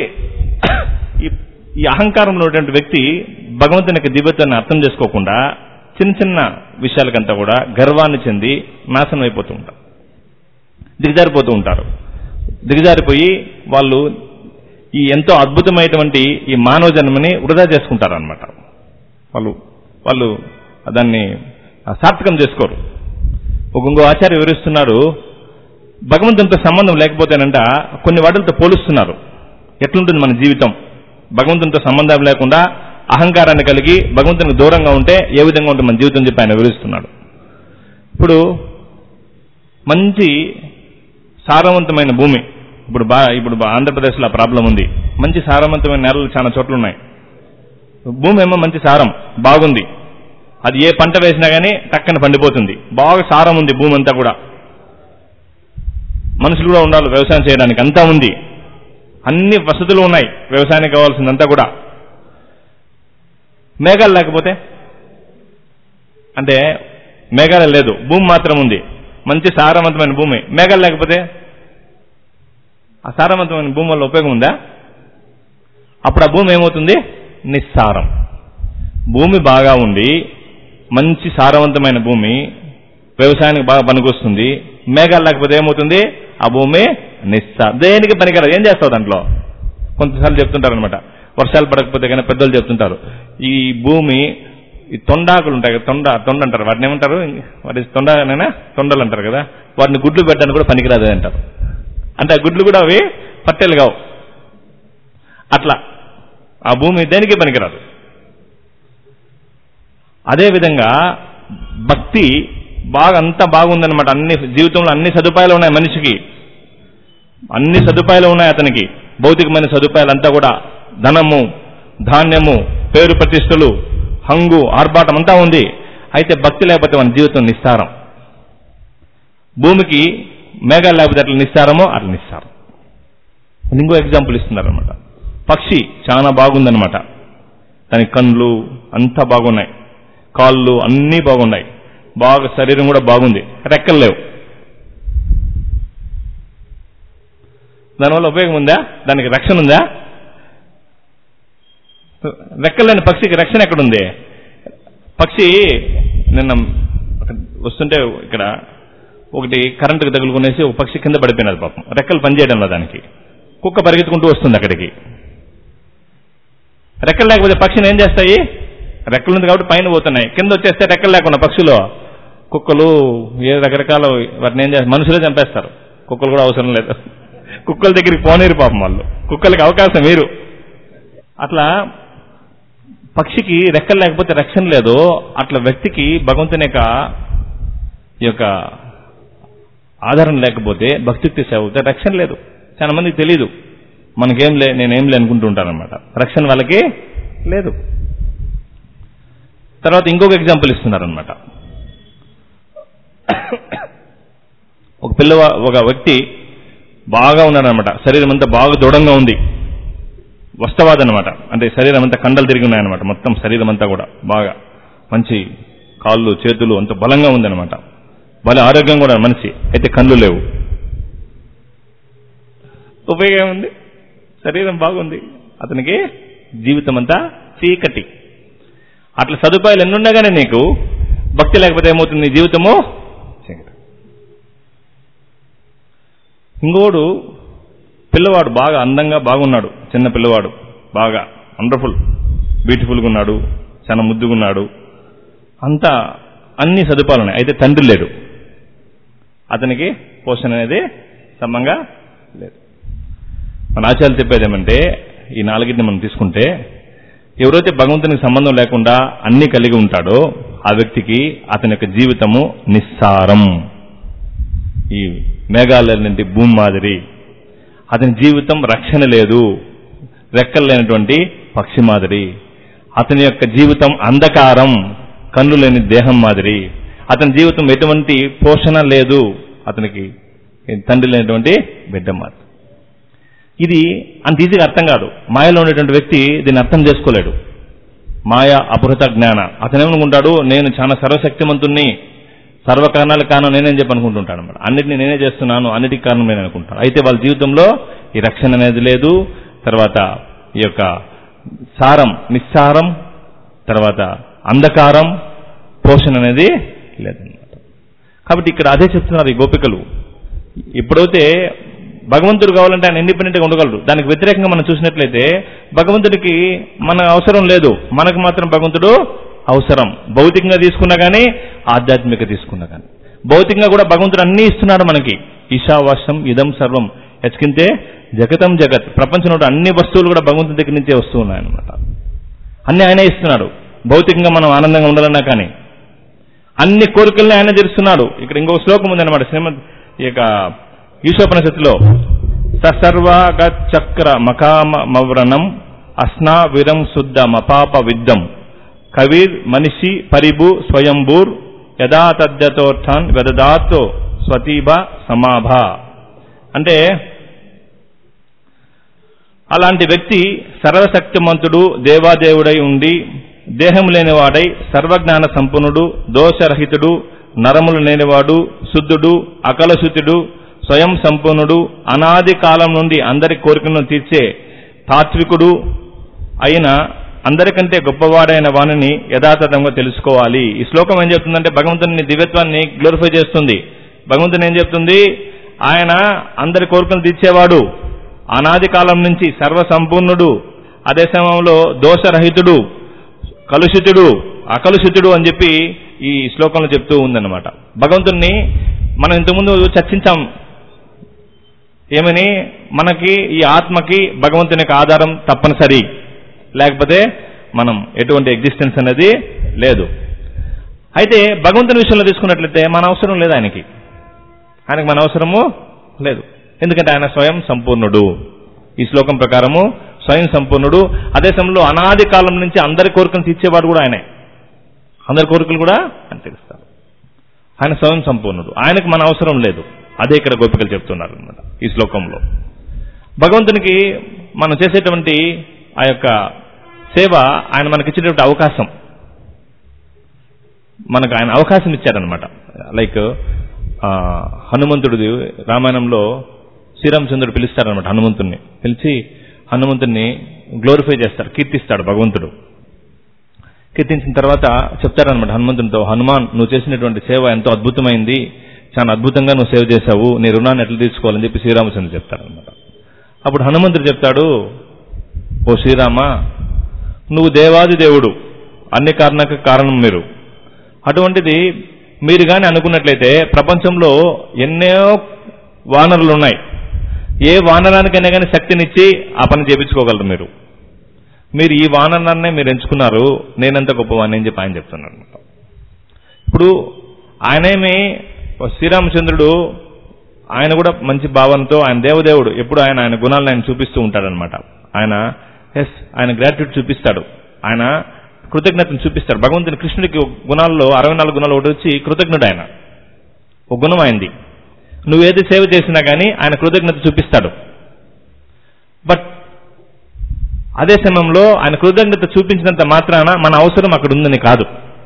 ఈ అహంకారంలో ఉన్నటువంటి వ్యక్తి భగవంతుని యొక్క దివ్యత్వాన్ని అర్థం చేసుకోకుండా చిన్న చిన్న విషయాలకంతా కూడా గర్వాన్ని చెంది నాశనం అయిపోతూ ఉంటారు, దిగజారిపోతూ ఉంటారు. దిగజారిపోయి వాళ్ళు ఈ ఎంతో అద్భుతమైనటువంటి ఈ మానవ జన్మని వృధా చేసుకుంటారు అనమాట. వాళ్ళు వాళ్ళు దాన్ని సార్థకం చేసుకోరు. ఒక ఇంకో ఆచార్య వివరిస్తున్నారు, భగవంతునితో సంబంధం లేకపోతేనంట కొన్ని వాటితో పోలుస్తున్నారు. ఎట్లుంటుంది మన జీవితం భగవంతునితో సంబంధం లేకుండా అహంకారాన్ని కలిగి భగవంతునికి దూరంగా ఉంటే ఏ విధంగా ఉంటుంది మన జీవితం చెప్పి ఆయన వివరిస్తున్నాడు. ఇప్పుడు మంచి సారవంతమైన భూమి, ఇప్పుడు బా ఇప్పుడు ఆంధ్రప్రదేశ్లో ఆ ప్రాబ్లం ఉంది. మంచి సారవంతమైన నేలలు చాలా చోట్ల ఉన్నాయి. భూమి ఏమో మంచి సారం బాగుంది, అది ఏ పంట వేసినా కానీ టక్కన పండిపోతుంది, బాగా సారం ఉంది భూమి అంతా కూడా. మనుషులు కూడా ఉండాలి వ్యవసాయం చేయడానికి, అంతా ఉంది, అన్ని వసతులు ఉన్నాయి వ్యవసాయానికి కావాల్సిందంతా కూడా. మేఘాలు లేకపోతే అంటే మేఘాలు లేదు, భూమి మాత్రం ఉంది, మంచి సారవంతమైన భూమి, మేఘాలు లేకపోతే ఆ సారవంతమైన భూమి వల్ల ఉపయోగం ఉందా? అప్పుడు ఆ భూమి ఏమవుతుంది? నిస్సారం. భూమి బాగా ఉండి మంచి సారవంతమైన భూమి వ్యవసాయానికి బాగా పనికొస్తుంది, మేఘాలు లేకపోతే ఏమవుతుంది? ఆ భూమి నిస్సారం, దేనికి పనికిరాదు. ఏం చేస్తావు దాంట్లో? కొంతసార్లు చెప్తుంటారు అనమాట, వర్షాలు పడకపోతే కానీ పెద్దలు చెప్తుంటారు, ఈ భూమి ఈ తొండాకులు ఉంటాయి కదా, తొండ తొండ అంటారు వాటిని, ఏమంటారు వాటి తొండనైనా తొండలు అంటారు కదా, వాటిని గుడ్లు పెట్టడానికి కూడా పనికిరాదు అంటారు. అంటే ఆ గుడ్లు కూడా అవి పట్టెలు కావు. అట్లా ఆ భూమి దేనికి పనికిరాదు. అదేవిధంగా భక్తి బాగా అంతా బాగుందనమాట. అన్ని జీవితంలో అన్ని సదుపాయాలు ఉన్నాయి మనిషికి, అన్ని సదుపాయాలు ఉన్నాయి అతనికి, భౌతికమైన సదుపాయాలు అంతా కూడా, ధనము, ధాన్యము, పేరు ప్రతిష్టలు, హంగు, ఆర్భాటం అంతా ఉంది. అయితే భక్తి లేకపోతే మన జీవితం నిస్సారం. భూమికి మేఘాలు లేకపోతే అట్లా నిస్సారమో అట్లా నిస్సారం. ఇంకో ఎగ్జాంపుల్ ఇస్తున్నారనమాట. పక్షి చాలా బాగుందనమాట, దాని కళ్ళు అంతా బాగున్నాయి, కాళ్ళు అన్నీ బాగున్నాయి, బాగా శరీరం కూడా బాగుంది, రెక్కలు లేవు. దానివల్ల ఉపయోగం ఉందా? దానికి రక్షణ ఉందా? రెక్కలు లేని పక్షికి రక్షణ ఎక్కడుంది? పక్షి నిన్న వస్తుంటే ఇక్కడ ఒకటి కరెంటుకు తగులుకునేసి ఒక పక్షి కింద పడిపోయినది పాపం, రెక్కలు పనిచేయడంలో దానికి. కుక్క పరిగెత్తుకుంటూ వస్తుంది అక్కడికి. రెక్కలు లేకపోతే పక్షిని ఏం చేస్తాయి? రెక్కలు ఉంది కాబట్టి పైన పోతున్నాయి, కింద వచ్చేస్తే రెక్కలు లేకుండా పక్షులు, కుక్కలు ఏ రకరకాల వాటిని ఏం చేస్తారు, మనుషులే చంపేస్తారు. కుక్కలు కూడా అవసరం లేదు, కుక్కల దగ్గరికి పోనేరు పాపం వాళ్ళు, కుక్కలకి అవకాశం మీరు. అట్లా పక్షికి రెక్కలు లేకపోతే రక్షణ లేదు, అట్లా వ్యక్తికి భగవంతుని యొక్క ఈ యొక్క ఆధారం లేకపోతే భక్తియుక్తి సేవ అవుతే రక్షణ లేదు. చాలా మందికి తెలీదు, మనకేం లే నేనేం లే అనుకుంటూ ఉంటానన్నమాట, రక్షణ వాళ్ళకి లేదు. తర్వాత ఇంకొక ఎగ్జాంపుల్ ఇస్తున్నారనమాట. ఒక పిల్లవా ఒక వ్యక్తి బాగా ఉన్నాడనమాట, శరీరం అంతా బాగా దృఢంగా ఉంది, వస్తవాది అనమాట, అంటే శరీరం అంతా కండలు తిరిగి ఉన్నాయన్నమాట, మొత్తం శరీరం అంతా కూడా బాగా మంచి కాళ్ళు చేతులు అంత బలంగా ఉందన్నమాట, బల ఆరోగ్యం కూడా మనిషి. అయితే కళ్ళు లేవు, ఉపయోగం ఉంది, శరీరం బాగుంది, అతనికి జీవితం అంతా చీకటి. అట్లా సదుపాయాలు ఎన్నుండగానే నీకు భక్తి లేకపోతే ఏమవుతుంది? నీ జీవితము చీకటి. ఇంకోడు పిల్లవాడు బాగా అందంగా బాగున్నాడు, చిన్న పిల్లవాడు బాగా వండర్ఫుల్ బ్యూటిఫుల్గా ఉన్నాడు, చాలా ముద్దుగున్నాడు, అంతా అన్ని సదుపాయాలు ఉన్నాయి. అయితే తండ్రి లేడు, అతనికి పోషణ అనేది సమంగా లేదు. మన ఆచార్యులు చెప్పేది ఏమంటే, ఈ నాలుగింటిని మనం తీసుకుంటే, ఎవరైతే భగవంతునికి సంబంధం లేకుండా అన్ని కలిగి ఉంటాడో ఆ వ్యక్తికి అతని యొక్క జీవితము నిస్సారం. ఈ మేఘాల నుండి భూమి మాదిరి అతని జీవితం, రక్షణ లేదు, రెక్కలు లేనటువంటి పక్షి మాదిరి. అతని యొక్క జీవితం అంధకారం, కన్ను లేని దేహం మాదిరి. అతని జీవితం ఎటువంటి పోషణ లేదు, అతనికి తండ్రి లేనటువంటి బిడ్డ మాదిరి. ఇది అంత ఈజీగా అర్థం కాదు. మాయలో ఉండేటువంటి వ్యక్తి దీన్ని అర్థం చేసుకోలేడు. మాయ అపహృత జ్ఞాన. అతను ఏమనుకుంటాడు, నేను చాలా సర్వశక్తిమంతుణ్ణి, సర్వకారణాలకు కారణం నేనేం చెప్పి అనుకుంటుంటాను అన్నమాట. అన్నిటిని నేనే చేస్తున్నాను, అన్నిటికి కారణం నేను అనుకుంటాను. అయితే వాళ్ళ జీవితంలో ఈ రక్షణ అనేది లేదు, తర్వాత ఈ యొక్క సారం నిస్సారం, తర్వాత అంధకారం, పోషణ అనేది లేదన్నమాట. కాబట్టి ఇక్కడ అదే చెప్తున్నారు ఈ గోపికలు. ఎప్పుడైతే భగవంతుడు కావాలంటే ఆయన ఇండిపెండెంట్గా ఉండగలడు. దానికి వ్యతిరేకంగా మనం చూసినట్లయితే భగవంతుడికి మన అవసరం లేదు, మనకు మాత్రం భగవంతుడు అవసరం. భౌతికంగా తీసుకున్నా కానీ, ఆధ్యాత్మిక తీసుకున్నా కానీ. భౌతికంగా కూడా భగవంతుడు అన్నీ ఇస్తున్నాడు మనకి. ఈశావాస్యం ఇదం సర్వం హెచ్కింతే జగతం జగత్. ప్రపంచంలో అన్ని వస్తువులు కూడా భగవంతుడి దగ్గర నుంచే వస్తూ ఉన్నాయన్నమాట. అన్ని ఆయనే ఇస్తున్నాడు. భౌతికంగా మనం ఆనందంగా ఉండాలన్నా కానీ అన్ని కోరికల్ని ఆయన తీరుస్తున్నాడు. ఇక్కడ ఇంకొక శ్లోకం ఉందన్నమాట శ్రీమద్ ఈ యొక్క ఈశోపనిషత్తులో, సర్వగచక్ర మకామ మవ్రణం అస్నా విరం శుద్ధ మపాప విద్దం కవిర్ మనిషి పరిభు స్వయంభూర్ యదా తద్యతోర్థాన్ వెదదాతో స్వతీభ సమాభ. అంటే అలాంటి వ్యక్తి సర్వశక్తిమంతుడు, దేవాదేవుడై ఉండి దేహం లేనివాడై సర్వజ్ఞాన సంపన్నుడు, దోషరహితుడు, నరములు లేనివాడు, శుద్ధుడు, అకలశుద్ధుడు, స్వయం సంపన్నుడు, అనాది కాలం నుండి అందరి కోరికలను తీర్చే తాత్వికుడు అయిన అందరికంటే గొప్పవాడైన వాణిని యథాతథంగా తెలుసుకోవాలి. ఈ శ్లోకం ఏం చెప్తుందంటే భగవంతుని దివ్యత్వాన్ని గ్లోరిఫై చేస్తుంది. భగవంతుని ఏం చెప్తుంది, ఆయన అందరి కోరికలు తీర్చేవాడు, అనాది కాలం నుంచి సర్వసంపూర్ణుడు, అదే సమయంలో దోషరహితుడు, కలుషితుడు, అకలుషితుడు అని చెప్పి ఈ శ్లోకంలో చెప్తూ ఉందన్నమాట. భగవంతుణ్ణి మనం ఇంతకుముందు చర్చించాం. ఏమని? మనకి ఈ ఆత్మకి భగవంతుని యొక్క ఆధారం తప్పనిసరి, లేకపోతే మనం ఎటువంటి ఎగ్జిస్టెన్స్ అనేది లేదు. అయితే భగవంతుని విషయంలో తీసుకున్నట్లయితే మన అవసరం లేదు ఆయనకి. ఆయనకి మన అవసరము లేదు. ఎందుకంటే ఆయన స్వయం సంపూర్ణుడు. ఈ శ్లోకం ప్రకారము స్వయం సంపూర్ణుడు. అదే సమయంలో అనాది కాలం నుంచి అందరి కోరికలు తీర్చేవాడు కూడా ఆయనే. అందరి కోరికలు కూడా ఆయన తీరుస్తారు. ఆయన స్వయం సంపూర్ణుడు. ఆయనకు మన అవసరం లేదు. అదే ఇక్కడ గోపికలు చెప్తున్నారు అనమాట ఈ శ్లోకంలో. భగవంతునికి మనం చేసేటువంటి ఆ యొక్క సేవ ఆయన మనకిచ్చేటువంటి అవకాశం, మనకు ఆయన అవకాశం ఇచ్చారనమాట. లైక్ హనుమంతుడిది రామాయణంలో శ్రీరామచంద్రుడు పిలుస్తారనమాట. హనుమంతుడిని పిలిచి హనుమంతుడిని గ్లోరిఫై చేస్తాడు, కీర్తిస్తాడు భగవంతుడు. కీర్తించిన తర్వాత చెప్తారనమాట హనుమంతునితో, హనుమాన్ నువ్వు చేసినటువంటి సేవ ఎంతో అద్భుతమైంది, చాలా అద్భుతంగా నువ్వు సేవ చేశావు, నీ రుణాన్ని ఎట్లా తీర్చుకోవాలని చెప్పి శ్రీరామచంద్రుడు చెప్తారనమాట. అప్పుడు హనుమంతుడు చెప్తాడు, ఓ శ్రీరామ, నువ్వు దేవాది దేవుడు, అన్ని కారణాలకు కారణం మీరు. అటువంటిది మీరు కానీ అనుకున్నట్లయితే ప్రపంచంలో ఎన్నో వానరులు ఉన్నాయి. ఏ వానరానికైనా కానీ శక్తినిచ్చి ఆ పని చేయించుకోగలరు మీరు. మీరు ఈ వానరాన్నే మీరు ఎంచుకున్నారు, నేనంత గొప్పవాణ్ణి అని చెప్పి ఆయన చెప్తున్నారు. ఇప్పుడు ఆయనేమి శ్రీరామచంద్రుడు ఆయన కూడా మంచి భావనతో, ఆయన దేవదేవుడు, ఎప్పుడు ఆయన ఆయన గుణాలను ఆయన చూపిస్తూ ఉంటాడనమాట. ఆయన ఎస్ ఆయన గ్రాట్యూడ్ చూపిస్తాడు, ఆయన కృతజ్ఞతను చూపిస్తాడు. భగవంతుని కృష్ణుడికి గుణాల్లో అరవై నాలుగు గుణాలు ఒకటి వచ్చి కృతజ్ఞుడు. ఆయన ఒక గుణం అయింది. నువ్వేది సేవ చేసినా కానీ ఆయన కృతజ్ఞత చూపిస్తాడు. బట్ అదే సమయంలో ఆయన కృతజ్ఞత చూపించినంత మాత్రాన మన అవసరం అక్కడ ఉందని కాదు.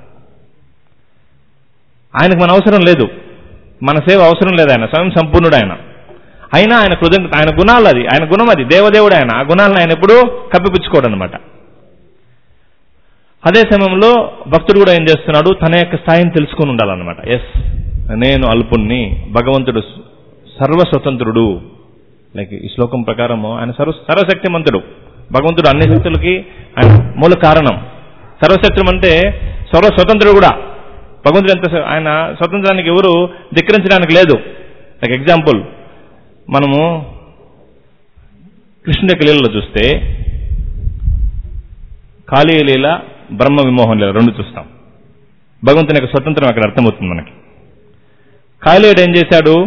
ఆయనకు మన అవసరం లేదు, మన సేవ అవసరం లేదు. ఆయన స్వయం సంపూర్ణుడు. ఆయన అయినా ఆయన కృతజ్ఞత, ఆయన గుణాలు అది, ఆయన గుణం అది, దేవదేవుడు ఆయన. ఆ గుణాలను ఆయన ఎప్పుడూ కప్పిపుచ్చుకోడు అనమాట. అదే సమయంలో భక్తుడు కూడా ఏం చేస్తున్నాడు, తన యొక్క స్థాయిని తెలుసుకుని ఉండాలన్నమాట. ఎస్ నేను అల్పుణ్ణి, భగవంతుడు సర్వస్వతంత్రుడు. లైక్ ఈ శ్లోకం ప్రకారము ఆయన సర్వ సర్వశక్తిమంతుడు. భగవంతుడు అన్ని శక్తులకి ఆయన మూల కారణం. సర్వశక్తుడు అంటే సర్వస్వతంత్రుడు కూడా. భగవంతుడు ఎంత ఆయన స్వతంత్రానికి ఎవరు ధిక్కరించడానికి లేదు. లైక్ ఎగ్జాంపుల్, మనము కృష్ణుడి యొక్క లీలలో చూస్తే కాళీయ లీల, బ్రహ్మ విమోహం లీల రెండు చూస్తాం. భగవంతుని యొక్క స్వతంత్రం అక్కడ అర్థమవుతుంది మనకి. కాళీయుడు ఏం చేశాడు,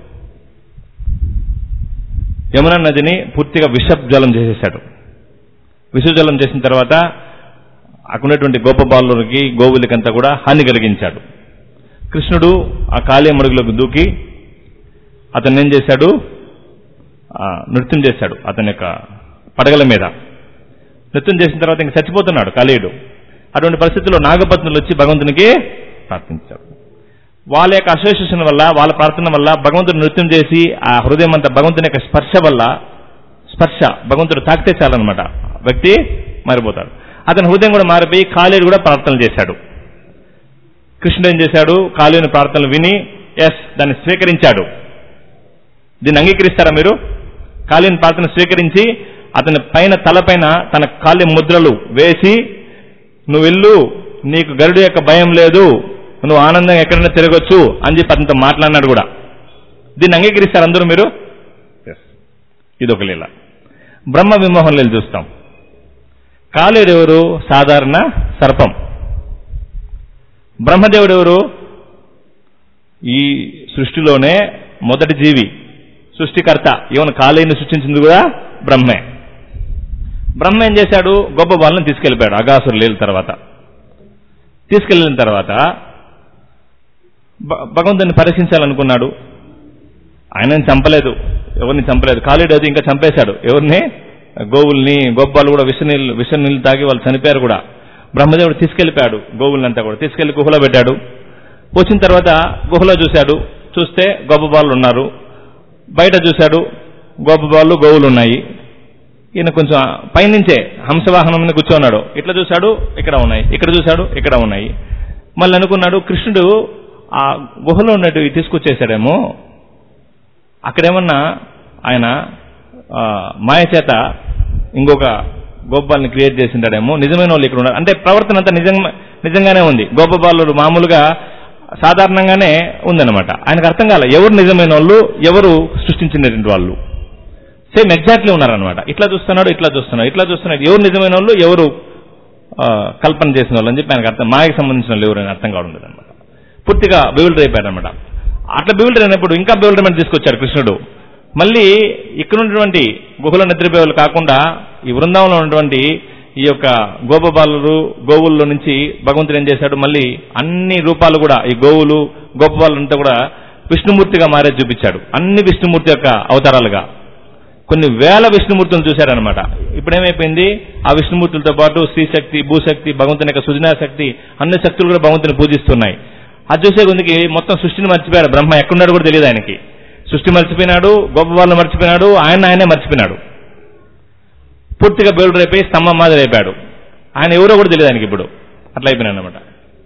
యమునా నదిని పూర్తిగా విషజలం చేసేశాడు. విషజలం చేసిన తర్వాత అక్కడున్నటువంటి గోపబాలులకి, గోవులకంతా కూడా హాని కలిగించాడు. కృష్ణుడు ఆ కాళీ మడుగులోకి దూకి అతన్ని ఏం చేశాడు, నృత్యం చేశాడు. అతని యొక్క పడగల మీద నృత్యం చేసిన తర్వాత ఇంక చచ్చిపోతున్నాడు కాళీయుడు. అటువంటి పరిస్థితుల్లో నాగపత్నులు వచ్చి భగవంతునికి ప్రార్థించాడు. వాళ్ళ యొక్క అసోసియేషన్ వల్ల, వాళ్ళ ప్రార్థన వల్ల భగవంతుడు నృత్యం చేసి ఆ హృదయం అంతా భగవంతుని యొక్క స్పర్శ వల్ల, స్పర్శ భగవంతుడు తాకితే చాలన్నమాట, వ్యక్తి మారిపోతాడు. అతని హృదయం కూడా మారిపోయి కాళీయుడు కూడా ప్రార్థనలు చేశాడు. కృష్ణుడు ఏం చేశాడు, కాళీయుని ప్రార్థనలు విని ఎస్ దాన్ని స్వీకరించాడు. దీన్ని అంగీకరిస్తారా మీరు? కాళీయుని ప్రార్థన స్వీకరించి అతని పైన తలపైన తన కాళీ ముద్రలు వేసి, నువ్వు వెళ్ళు, నీకు గరుడు యొక్క భయం లేదు, నువ్వు ఆనందంగా ఎక్కడైనా తిరగొచ్చు అని చెప్పి అతనితో మాట్లాడినాడు కూడా. దీన్ని అంగీకరిస్తారు అందరూ మీరు? ఇదొక లీల. బ్రహ్మ విమోహం లీల చూస్తాం. కాళీయుడు ఎవరు? సాధారణ సర్పం. బ్రహ్మదేవుడు ఎవరు? ఈ సృష్టిలోనే మొదటి జీవి, సృష్టికర్త. ఈవెన్ కాళీయుని సృష్టించింది కూడా బ్రహ్మే. బ్రహ్మ ఏం చేశాడు, గొప్ప బాలను తీసుకెళ్ళిపోయాడు అగాసురు లీల తర్వాత. తీసుకెళ్ళిన తర్వాత భగవంతుని పరీక్షించాలనుకున్నాడు. ఆయనని చంపలేదు, ఎవరిని చంపలేదు. కాళీయుడు అది ఇంకా చంపేశాడు. ఎవరిని? గోవుల్ని, గోపాలు కూడా విష నీళ్ళు విష నీళ్ళు తాగి వాళ్ళు చనిపోయారు కూడా. బ్రహ్మదేవుడు తీసుకెళ్లిపోయాడు గోవులంతా కూడా, తీసుకెళ్లి గుహలో పెట్టాడు. వచ్చిన తర్వాత గుహలో చూశాడు, చూస్తే గోపబాలు ఉన్నారు. బయట చూశాడు, గోపబాలు గోవులు ఉన్నాయి. ఈయన కొంచెం పైనుంచే హంసవాహనం మీద కూర్చోన్నాడు. ఇట్లా చూశాడు, ఇక్కడ ఉన్నాయి, ఇక్కడ చూశాడు, ఇక్కడ ఉన్నాయి. మళ్ళీ అనుకున్నాడు కృష్ణుడు ఆ గుహలో ఉన్నట్టు తీసుకొచ్చేసాడేమో, అక్కడేమన్నా ఆయన మాయ చేత ఇంకొక గోపాల్ని క్రియేట్ చేసింటాడేమో, నిజమైన వాళ్ళు ఇక్కడ ఉన్నారు అంటే ప్రవర్తన అంతా నిజంగా నిజంగానే ఉంది. గోపబాలుడు మామూలుగా సాధారణంగానే ఉందన్నమాట. ఆయనకు అర్థం కాలే ఎవరు నిజమైన వాళ్ళు, ఎవరు సృష్టించినటువంటి వాళ్ళు. సేమ్ ఎగ్జాక్ట్లీ ఉన్నారనమాట. ఇట్లా చూస్తున్నాడు, ఇట్లా చూస్తున్నాడు, ఇట్లా చూస్తున్నాడు. ఎవరు నిజమైన వాళ్ళు, ఎవరు కల్పన చేసిన వాళ్ళు అని చెప్పి ఆయనకు అర్థం, మాయకు సంబంధించిన వాళ్ళు ఎవరైనా అర్థం కావడం లేదనమాట. పూర్తిగా బెవిల్డర్ అయిపోయాడు అనమాట. అట్లా బెవిల్డర్ అయినప్పుడు ఇంకా బెవిల్డర్మెంట్ తీసుకొచ్చాడు కృష్ణుడు. మళ్ళీ ఇక్కడ ఉన్నటువంటి గుహలో నిద్రపోయేవాళ్ళు కాకుండా ఈ బృందావనంలో ఉన్నటువంటి ఈ యొక్క గోపబాలురు గోవుల్లో నుంచి భగవంతుడు ఏం చేశాడు, మళ్ళీ అన్ని రూపాలు కూడా ఈ గోవులు గోపబాలుంతా కూడా విష్ణుమూర్తిగా మారే చూపించాడు. అన్ని విష్ణుమూర్తి యొక్క అవతారాలుగా కొన్ని వేల విష్ణుమూర్తులను చూశారనమాట. ఇప్పుడేమైపోయింది, ఆ విష్ణుమూర్తులతో పాటు శ్రీశక్తి, భూశక్తి, భగవంతుని యొక్క సృజనాశక్తి, అన్ని శక్తులు కూడా భగవంతుని పూజిస్తున్నాయి. అది చూసే కొందికి మొత్తం సృష్టిని మర్చిపోయాడు. బ్రహ్మ ఎక్కడున్నాడు కూడా తెలియదు ఆయనకి. సృష్టి మర్చిపోయినాడు, గోపబాలను మర్చిపోయినాడు, ఆయన ఆయనే మర్చిపోయినాడు. పూర్తిగా బెవిల్డర్ అయిపోయి స్తంభం మాదిరి అయిపోయాడు. ఆయన ఎవరో కూడా తెలియదు ఆయనకి ఇప్పుడు. అట్లా అయిపోయినాడు అనమాట.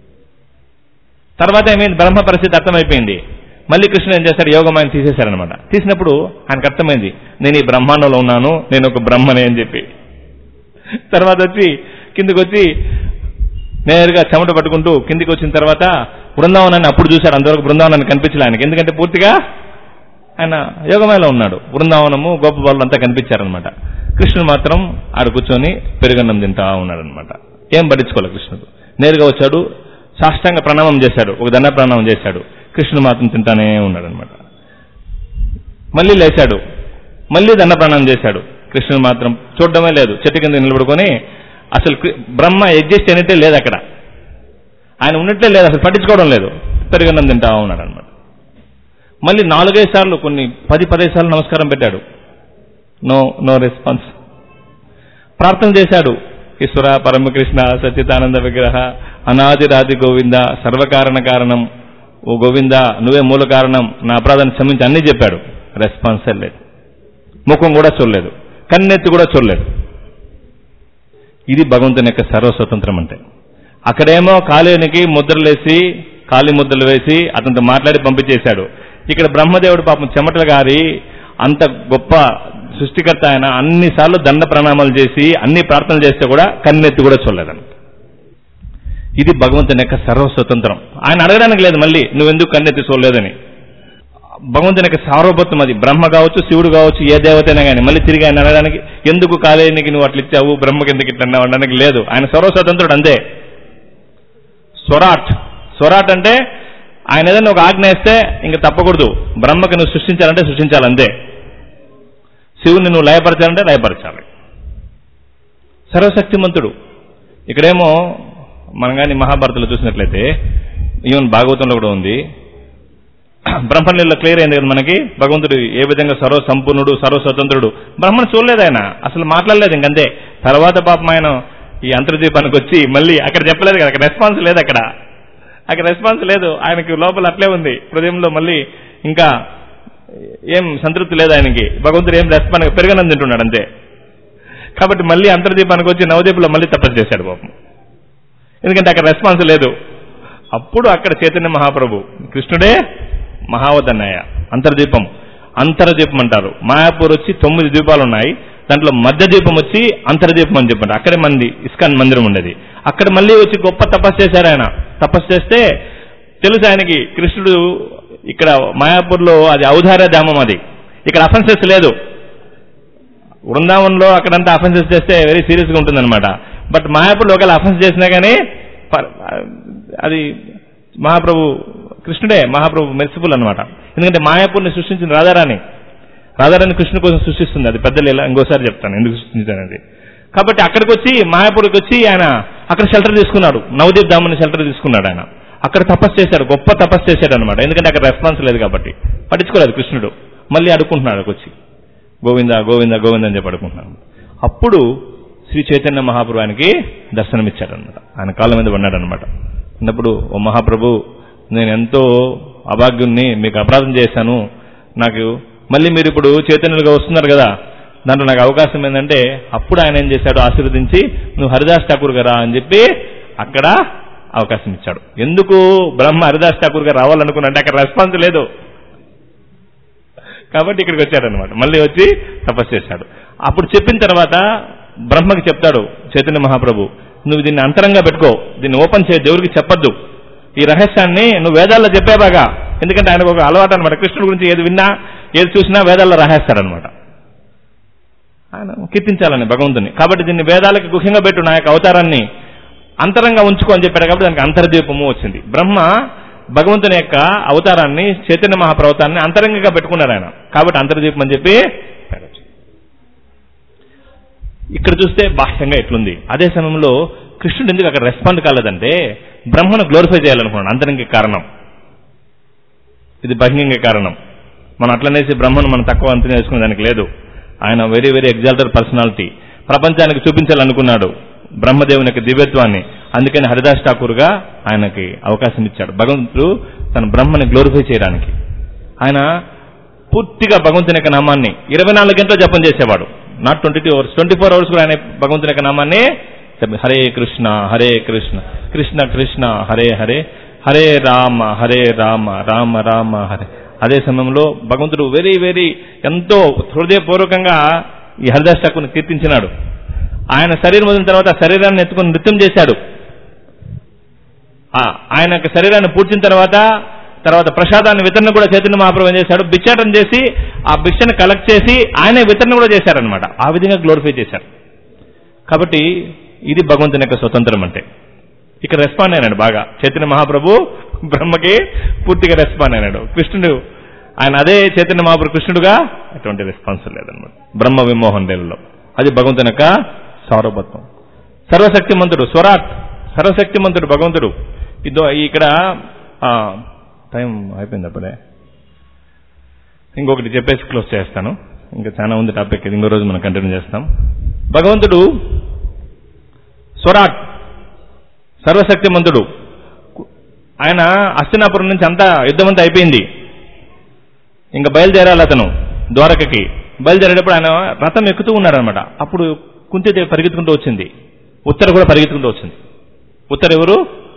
తర్వాత ఏమైంది, బ్రహ్మ పరిస్థితి అర్థమైపోయింది. మళ్ళీ కృష్ణుడు ఏం చేశాడు, యోగమాయన తీసేశారనమాట. తీసినప్పుడు ఆయనకు అర్థమైంది, నేను ఈ బ్రహ్మాండంలో ఉన్నాను, నేను ఒక బ్రహ్మనే అని చెప్పి. తర్వాత వచ్చి కిందికి వచ్చి నేరుగా చెమట పట్టుకుంటూ కిందికి వచ్చిన తర్వాత బృందావనాన్ని అప్పుడు చూశాడు. అంతవరకు బృందావనాన్ని కనిపించలే ఆయనకి, ఎందుకంటే పూర్తిగా ఆయన యోగమాయలో ఉన్నాడు. బృందావనము గోపబాలు అంతా కనిపించారనమాట. కృష్ణుడు మాత్రం ఆడ కూర్చొని పెరుగన్నం తింటా ఉన్నాడనమాట. ఏం పట్టించుకోలేదు కృష్ణుడు. నేరుగా వచ్చాడు, సాష్టాంగ ప్రణామం చేశాడు, ఒక దండ ప్రణామం చేశాడు. కృష్ణుడు మాత్రం తింటానే ఉన్నాడనమాట. మళ్ళీ లేచాడు, మళ్ళీ దండ ప్రణామం చేశాడు. కృష్ణుడు మాత్రం చూడడమే లేదు, చెట్టు కింద నిలబడుకొని అసలు బ్రహ్మ ఎగ్జిస్ట్ అనేటే లేదు అక్కడ, ఆయన ఉన్నట్లే లేదు, అసలు పట్టించుకోవడం లేదు, పెరుగన్నం తింటా ఉన్నాడు అనమాట. మళ్ళీ నాలుగైదు సార్లు, కొన్ని పది పదహైదు సార్లు నమస్కారం పెట్టాడు. No no response. ప్రార్థన చేశాడు, ఈశ్వర పరమకృష్ణ సచ్చిదానంద విగ్రహ అనాదిరాది గోవింద సర్వకారణ కారణం, ఓ గోవింద నువ్వే మూల కారణం, నా అపరాధాన్ని క్షమించి అన్నీ చెప్పాడు. రెస్పాన్స్ లేదు. ముఖం కూడా చూడలేదు, కన్నెత్తి కూడా చూడలేదు. ఇది భగవంతుని యొక్క సర్వస్వతంత్రం అంటే. అక్కడేమో కాళీనికి ముద్రలేసి కాళీ ముద్రలు వేసి అతనితో మాట్లాడి పంపించేశాడు. ఇక్కడ బ్రహ్మదేవుడు పాపం చెమటలు గారి అంత గొప్ప సృష్టికర్త ఆయన అన్నిసార్లు దండ ప్రణామాలు చేసి అన్ని ప్రార్థనలు చేస్తే కూడా కన్నెత్తి కూడా చూడలేదని. ఇది భగవంతుని యొక్క సర్వస్వతంత్రం. ఆయన అడగడానికి లేదు మళ్ళీ నువ్వెందుకు కన్నెత్తి చూడలేదని. భగవంతుని యొక్క సార్వభౌత్వం అది. బ్రహ్మ కావచ్చు, శివుడు కావచ్చు, ఏ దేవతైనా కానీ మళ్ళీ తిరిగి ఆయన అడగడానికి ఎందుకు కాలేనికి నువ్వు అట్లా ఇచ్చావు, బ్రహ్మకి ఎందుకు ఇట్లా అన్నావు అనడానికి లేదు. ఆయన సర్వస్వతంత్రుడు అంతే. స్వరాట్ స్వరాట్ అంటే ఆయన ఏదైనా ఒక ఆజ్ఞ వేస్తే ఇంక తప్పకూడదు. బ్రహ్మకి నువ్వు సృష్టించాలంటే సృష్టించాలంతే, శివుని నువ్వు లయపరచాలంటే లయపరచాలి. సర్వశక్తిమంతుడు. ఇక్కడేమో మనం కానీ మహాభారతంలో చూసినట్లయితే, ఈవెన్ భాగవతంలో కూడా ఉంది, బ్రహ్మలీలలో క్లియర్ అయింది కదా మనకి, భగవంతుడు ఏ విధంగా సర్వ సంపూర్ణుడు, సర్వస్వతంత్రుడు. బ్రహ్మను చూడలేదు ఆయన, అసలు మాట్లాడలేదు ఇంకంతే. తర్వాత పాపం ఆయన ఈ అంతర్దీపానికి వచ్చి మళ్ళీ అక్కడ చెప్పలేదు కదా, అక్కడ రెస్పాన్స్ లేదు, అక్కడ అక్కడ రెస్పాన్స్ లేదు. ఆయనకి లోపల అట్లే ఉంది హృదయంలో, మళ్ళీ ఇంకా ఏం సంతృప్తి లేదు ఆయనకి. భగవంతుడు ఏం రెస్పాన్స్, పెరగనం తింటున్నాడు అంతే. కాబట్టి మళ్ళీ అంతర్దీపానికి వచ్చి నవదీపులో మళ్ళీ తపస్సు చేశాడు పాపం, ఎందుకంటే అక్కడ రెస్పాన్స్ లేదు. అప్పుడు అక్కడ చైతన్య మహాప్రభు, కృష్ణుడే మహావదన్నయ్య, అంతర్దీపం అంతర్దీపం అంటారు. మాయాపూర్ వచ్చి తొమ్మిది ద్వీపాలు ఉన్నాయి, దాంట్లో మధ్య ద్వీపం వచ్చి అంతర్దీపం అని చెప్పండి. అక్కడే మంది ఇస్కాన్ మందిరం ఉండేది. అక్కడ మళ్ళీ వచ్చి గొప్ప తపస్సు చేశారు ఆయన. తపస్సు చేస్తే తెలుసు ఆయనకి, కృష్ణుడు ఇక్కడ మాయాపూర్లో అది ఔదార్య ధామం, అది ఇక్కడ అఫెన్సెస్ లేదు. బృందావనంలో అక్కడంతా అఫెన్సెస్ చేస్తే వెరీ సీరియస్గా ఉంటుందన్నమాట. బట్ మాయాపూర్లో ఒకవేళ అఫెన్స్ చేసినా కానీ అది మహాప్రభు కృష్ణుడే మహాప్రభు మెర్సిఫుల్ అనమాట. ఎందుకంటే మాయాపూర్ని సృష్టించిన రాధారాణి, రాధారాణి కృష్ణుడి కోసం సృష్టిస్తుంది. అది పెద్ద లీల, ఇంకోసారి చెప్తాను ఎందుకు సృష్టించానది. కాబట్టి అక్కడికి వచ్చి మాయాపూర్కి వచ్చి ఆయన అక్కడ షెల్టర్ తీసుకున్నాడు, నవదీప్ ధామని షెల్టర్ తీసుకున్నాడు ఆయన. అక్కడ తపస్సు చేశాడు, గొప్ప తపస్సు చేశాడు అనమాట. ఎందుకంటే అక్కడ రెస్పాన్స్ లేదు కాబట్టి పట్టించుకోలేదు కృష్ణుడు. మళ్ళీ అడుక్కుంటున్నాడు అక్కడికి వచ్చి, గోవింద గోవింద గోవింద అని చెప్పి అడుక్కుంటున్నాడు. అప్పుడు శ్రీ చైతన్య మహాప్రభు ఆయనకి దర్శనమిచ్చాడు అనమాట. ఆయన కాళ్ళ మీద పడినాడు అనమాట. అన్నప్పుడు ఓ మహాప్రభు, నేను ఎంతో అభాగ్యుణ్ణి, మీకు అపరాధం చేశాను, నాకు మళ్ళీ మీరు ఇప్పుడు చైతన్యులుగా వస్తున్నారు కదా, దాంట్లో నాకు అవకాశం ఏంటంటే, అప్పుడు ఆయన ఏం చేశాడు, ఆశీర్వదించి నువ్వు హరిదాస్ ఠాకూర్ గారా అని చెప్పి అక్కడ అవకాశం ఇచ్చాడు. ఎందుకు బ్రహ్మ హరిదాస్ ఠాకూర్ గారు రావాలనుకున్నాడంటే అక్కడ రెస్పాన్స్ లేదు కాబట్టి ఇక్కడికి వచ్చాడనమాట. మళ్ళీ వచ్చి తపస్సు చేశాడు. అప్పుడు చెప్పిన తర్వాత బ్రహ్మకి చెప్తాడు చైతన్య మహాప్రభు, నువ్వు దీన్ని అంతరంగా పెట్టుకో, దీన్ని ఓపెన్ చేయొద్దు, ఎవరికి చెప్పొద్దు. ఈ రహస్యాన్ని నువ్వు వేదాల్లో చెప్పే బాగా, ఎందుకంటే ఆయనకు ఒక అలవాటు అనమాట. కృష్ణుడి గురించి ఏది విన్నా ఏది చూసినా వేదాల్లో రాసేస్తాడనమాట. ఆయన కీర్తించాలని భగవంతుని. కాబట్టి దీన్ని వేదాలకి గుహ్యంగా పెట్టు, నా యొక్క అవతారాన్ని అంతరంగా ఉంచుకో అని చెప్పాడు. కాబట్టి దానికి అంతర్దీపము వచ్చింది. బ్రహ్మ భగవంతుని యొక్క అవతారాన్ని, చైతన్య మహాప్రవతాన్ని అంతరంగంగా పెట్టుకున్నారు ఆయన. కాబట్టి అంతర్దీపం అని చెప్పి ఇక్కడ చూస్తే బాహ్యంగా ఎట్లుంది. అదే సమయంలో కృష్ణుడు ఎందుకు అక్కడ రెస్పాండ్ కాలేదంటే బ్రహ్మను గ్లోరిఫై చేయాలనుకున్నాడు. అంతరంగిక కారణం ఇది, బహింగ కారణం. మనం అట్లనేసి బ్రహ్మను మనం తక్కువ అంచనా వేసుకునే దానికి లేదు. ఆయన వెరీ వెరీ ఎగ్జాల్టెడ్ పర్సనాలిటీ. ప్రపంచానికి చూపించాలనుకున్నాడు బ్రహ్మదేవుని యొక్క దివ్యత్వాన్ని. అందుకని హరిదాస్ ఠాకూర్గా ఆయనకి అవకాశం ఇచ్చాడు భగవంతుడు తన బ్రహ్మని గ్లోరిఫై చేయడానికి. ఆయన పూర్తిగా భగవంతుని యొక్క నామాన్ని ఇరవై నాలుగు గంటలు జపం చేసేవాడు. Not twenty two hours twenty four hours కూడా ఆయన భగవంతుని యొక్క నామాన్ని హరే కృష్ణ హరే కృష్ణ కృష్ణ కృష్ణ హరే హరే హరే రామ హరే రామ రామ రామ హరే. అదే సమయంలో భగవంతుడు వెరీ వెరీ ఎంతో హృదయపూర్వకంగా ఈ హరిదాస్ ఠాకూర్ని కీర్తించినాడు. ఆయన శరీరం వదిలిన తర్వాత శరీరాన్ని ఎత్తుకుని నృత్యం చేశాడు. ఆయన యొక్క శరీరాన్ని పూడ్చిన తర్వాత తర్వాత ప్రసాదాన్ని వితరణ కూడా చైతన్య మహాప్రభు చేశాడు. భిక్షాటన చేసి ఆ భిక్షను కలెక్ట్ చేసి ఆయనే వితరణ కూడా చేశారనమాట. ఆ విధంగా గ్లోరిఫై చేశారు. కాబట్టి ఇది భగవంతుని యొక్క స్వతంత్రం అంటే. ఇక్కడ రెస్పాండ్ అయినాడు బాగా చైతన్య మహాప్రభు బ్రహ్మకి పూర్తిగా రెస్పాండ్ అయినాడు. కృష్ణుడు ఆయన అదే చైతన్య మహాప్రభు కృష్ణుడుగా ఎటువంటి రెస్పాన్స్ లేదనమాట బ్రహ్మ విమోహన్ లీలలో. అది భగవంతుని యొక్క సార్వభౌమత్వం. సర్వశక్తిమంతుడు స్వరాట్, సర్వశక్తిమంతుడు భగవంతుడు. ఇదో ఇక్కడ టైం అయిపోయింది అప్పుడే. ఇంకొకటి చెప్పేసి క్లోజ్ చేస్తాను. ఇంకా చాలా ఉంది టాపిక్, ఇంకో రోజు మనం కంటిన్యూ చేస్తాం. భగవంతుడు స్వరాట్, సర్వశక్తిమంతుడు. ఆయన హస్తినాపురం నుంచి అంతా యుద్ధం అంతా అయిపోయింది. ఇంకా బయలుదేరాలి అతను ద్వారకకి. బయలుదేరేటప్పుడు ఆయన రథం ఎక్కుతూ ఉన్నారనమాట. అప్పుడు కుంతిదేవి పరిగెత్తుకుంటూ వచ్చింది, ఉత్తర కూడా పరిగెత్తుకుంటూ వచ్చింది. ఉత్తర ఎవరు?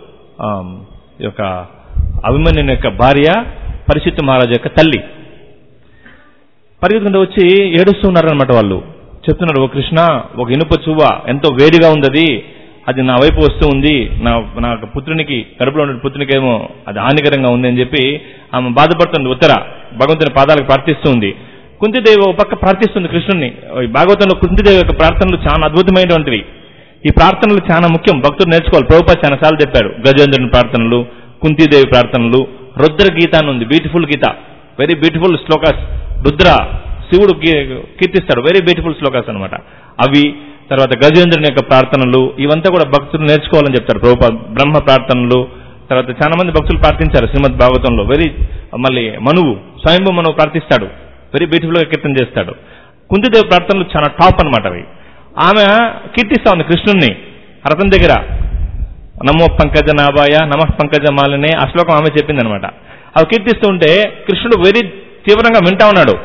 ఈ యొక్క అభిమన్యుని యొక్క భార్య, పరిషిత్తు మహారాజు యొక్క తల్లి. పరిగెత్తుకుంటూ వచ్చి ఏడుస్తూ ఉన్నారనమాట. వాళ్ళు చెప్తున్నారు, ఓ కృష్ణ, ఒక ఇనుప చువ్వ ఎంతో వేడిగా ఉంది, అది నా వైపు వస్తూ ఉంది, నా నా పుత్రునికి కడుపులో ఉన్న పుత్రునికి ఏమో అది హానికరంగా ఉంది అని చెప్పి ఆమె బాధపడుతుంది. ఉత్తర భగవంతుని పాదాలకు ప్రార్థిస్తూ ఉంది. కుంతిదేవి ఒక పక్క ప్రార్థిస్తుంది కృష్ణుని. భాగవతంలో కుంతిదేవి యొక్క ప్రార్థనలు చాలా అద్భుతమైనటువంటివి. ఈ ప్రార్థనలు చాలా ముఖ్యం, భక్తులు నేర్చుకోవాలి. ప్రభుపాద చాలా సార్లు చెప్పారు. గజేంద్రుని ప్రార్థనలు, కుంతిదేవి ప్రార్థనలు, రుద్ర గీత అని ఉంది, beautiful Gita, very beautiful shlokas. Rudra శివుడు కీర్తిస్తాడు, వెరీ బ్యూటిఫుల్ శ్లోకాస్ అనమాట అవి. తర్వాత గజేంద్రుని యొక్క ప్రార్థనలు, ఇవంతా కూడా భక్తులు నేర్చుకోవాలని చెప్తారు ప్రభుపాద. బ్రహ్మ ప్రార్థనలు, తర్వాత చాలా మంది భక్తులు ప్రార్థించారు శ్రీమద్ భాగవతంలో. వెరీ మళ్ళీ మనువు, స్వయంభూ మనువు ప్రార్థిస్తాడు, వెరీ బ్యూటిఫుల్ గా కీర్తన చేస్తాడు. కుంతిదేవి ప్రార్థనలు చాలా టాప్ అనమాట అవి. ఆమె కీర్తిస్తా ఉంది కృష్ణుణ్ణి రథం దగ్గర. నమో పంకజ నాభాయ నమః పంకజ మాలినే, ఆ శ్లోకం ఆమె చెప్పింది అనమాట. అవి కీర్తిస్తూ ఉంటే కృష్ణుడు వెరీ తీవ్రంగా వింటా ఉన్నాడు.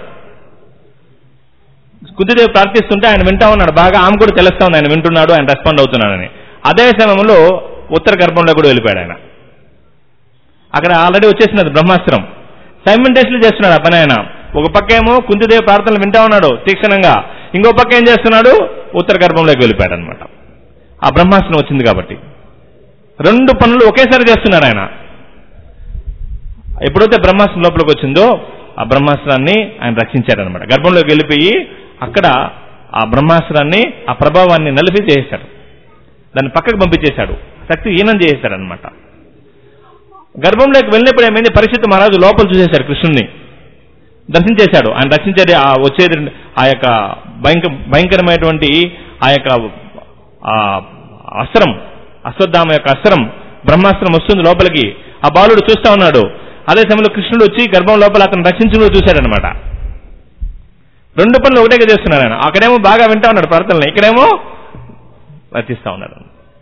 కుంతిదేవి ప్రార్థిస్తుంటే ఆయన వింటా ఉన్నాడు బాగా. ఆమె కూడా తెలుస్తా ఉంది ఆయన వింటున్నాడు, ఆయన రెస్పాండ్ అవుతున్నాడని. అదే సమయంలో ఉత్తర గర్భంలో కూడా వెళ్ళిపోయాడు ఆయన. అక్కడ ఆల్రెడీ వచ్చేసినది బ్రహ్మాస్త్రం. సైమెంటేస్లీ చేస్తున్నాడు ఆ పని ఆయన. ఒక పక్క ఏమో కుంతిదేవి ప్రార్థనలు వింటా ఉన్నాడు తీక్షణంగా, ఇంకో పక్క ఏం చేస్తున్నాడు, ఉత్తర గర్భంలోకి వెళ్ళిపోయాడు అనమాట. ఆ బ్రహ్మాస్త్రం వచ్చింది కాబట్టి రెండు పనులు ఒకేసారి చేస్తున్నాడు ఆయన. ఎప్పుడైతే బ్రహ్మాస్త్రం లోపలికి వచ్చిందో ఆ బ్రహ్మాస్త్రాన్ని ఆయన రక్షించాడనమాట. గర్భంలోకి వెళ్ళిపోయి అక్కడ ఆ బ్రహ్మాస్త్రాన్ని, ఆ ప్రభావాన్ని నలిపి చేసేశాడు, దాన్ని పక్కకు పంపించేశాడు, శక్తి హీనం చేసేశాడు అనమాట. గర్భంలోకి వెళ్ళినప్పుడు ఏమైంది, పరిషిత్తు మహారాజు లోపల చూసేశాడు కృష్ణుణ్ణి, దర్శించేశాడు. ఆయన రక్షించేది ఆ వచ్చేది ఆ యొక్క భయంకర భయంకరమైనటువంటి ఆ యొక్క అస్త్రం, అశ్వత్థామ యొక్క అస్త్రం, బ్రహ్మాస్త్రం వస్తుంది లోపలికి. ఆ బాలుడు చూస్తా ఉన్నాడు. అదే సమయంలో కృష్ణుడు వచ్చి గర్భం లోపల అతను రక్షించుకుని చూశాడనమాట. రెండు పనులు ఒకటేగా చేస్తున్నాడు ఆయన. అక్కడేమో బాగా వింటా ఉన్నాడు ప్రార్థనలు, ఇక్కడేమో రచిస్తా ఉన్నాడు.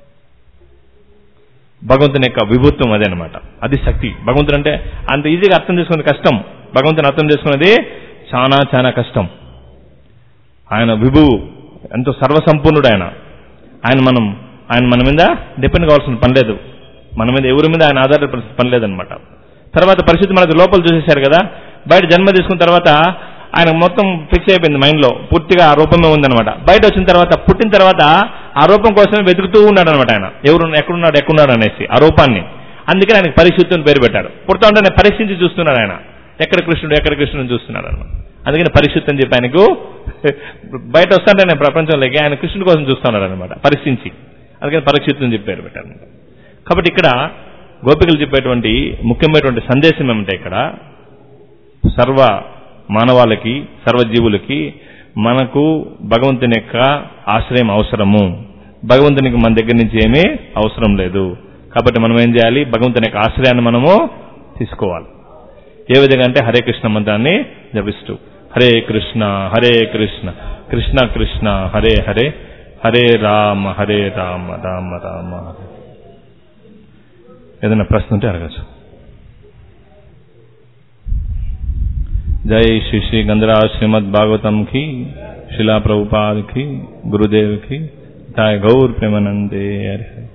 భగవంతుని యొక్క విభూత్వం అదే అనమాట, అది శక్తి. భగవంతుడు అంటే అంత ఈజీగా అర్థం చేసుకునేది కష్టం, భగవంతుని అర్థం చేసుకునేది చాలా చాలా కష్టం. ఆయన విభువు, ఎంతో సర్వసంపూర్ణుడు ఆయన. ఆయన మనం ఆయన మన మీద డిపెండ్ కావాల్సిన పని లేదు, మన మీద ఎవరి మీద ఆయన ఆధారపడాల్సిన పని లేదనమాట. తర్వాత పరిస్థితి మనకు లోపల చూసేశారు కదా, బయట జన్మ తీసుకున్న తర్వాత ఆయన మొత్తం ఫిక్స్ అయిపోయింది మైండ్లో, పూర్తిగా ఆ రూపమే ఉందనమాట. బయట వచ్చిన తర్వాత, పుట్టిన తర్వాత ఆ రూపం కోసమే వెతుకుతూ ఉన్నాడు అనమాట ఆయన. ఎవరు ఎక్కడున్నాడు ఎక్కడున్నాడు అనేసి ఆ రూపాన్ని. అందుకని ఆయనకు పరిశుద్ధి అని పేరు పెట్టారు. పుడతా ఉంటే పరీక్షించి చూస్తున్నాడు ఆయన, ఎక్కడ కృష్ణుడు ఎక్కడ కృష్ణుడు చూస్తున్నాడు అనమాట. అందుకని పరిశుద్ధి అని చెప్పి ఆయనకు బయట వస్తాంటే ఆయన ప్రపంచంలోకి ఆయన కృష్ణుడి కోసం చూస్తున్నాడు అనమాట, పరీక్షించి. అందుకని పరిశుద్ధి అని చెప్పి పేరు పెట్టారు. కాబట్టి ఇక్కడ గోపికలు చెప్పేటువంటి ముఖ్యమైనటువంటి సందేశం ఏమంటే, ఇక్కడ సర్వ మానవాళికి సర్వజీవులకి మనకు భగవంతుని యొక్క ఆశ్రయం అవసరము. భగవంతునికి మన దగ్గర నుంచి ఏమీ అవసరం లేదు. కాబట్టి మనం ఏం చేయాలి, భగవంతుని యొక్క ఆశ్రయాన్ని మనము తీసుకోవాలి. ఏ విధంగా అంటే హరే కృష్ణ మంత్రాన్ని జపిస్తూ హరే కృష్ణ హరే కృష్ణ కృష్ణ కృష్ణ హరే హరే హరే రామ హరే రామ రామ రామ హరే. ఏదైనా ప్రశ్న ఉంటే అడగచ్చు. జై శ్రీ శ్రీ గంధరాజ్ శ్రీమద్ భాగవతం కి, శిలా ప్రభుపాద్ కి, గురుదేవ్ కి, జై గౌర్ ప్రేమానందే.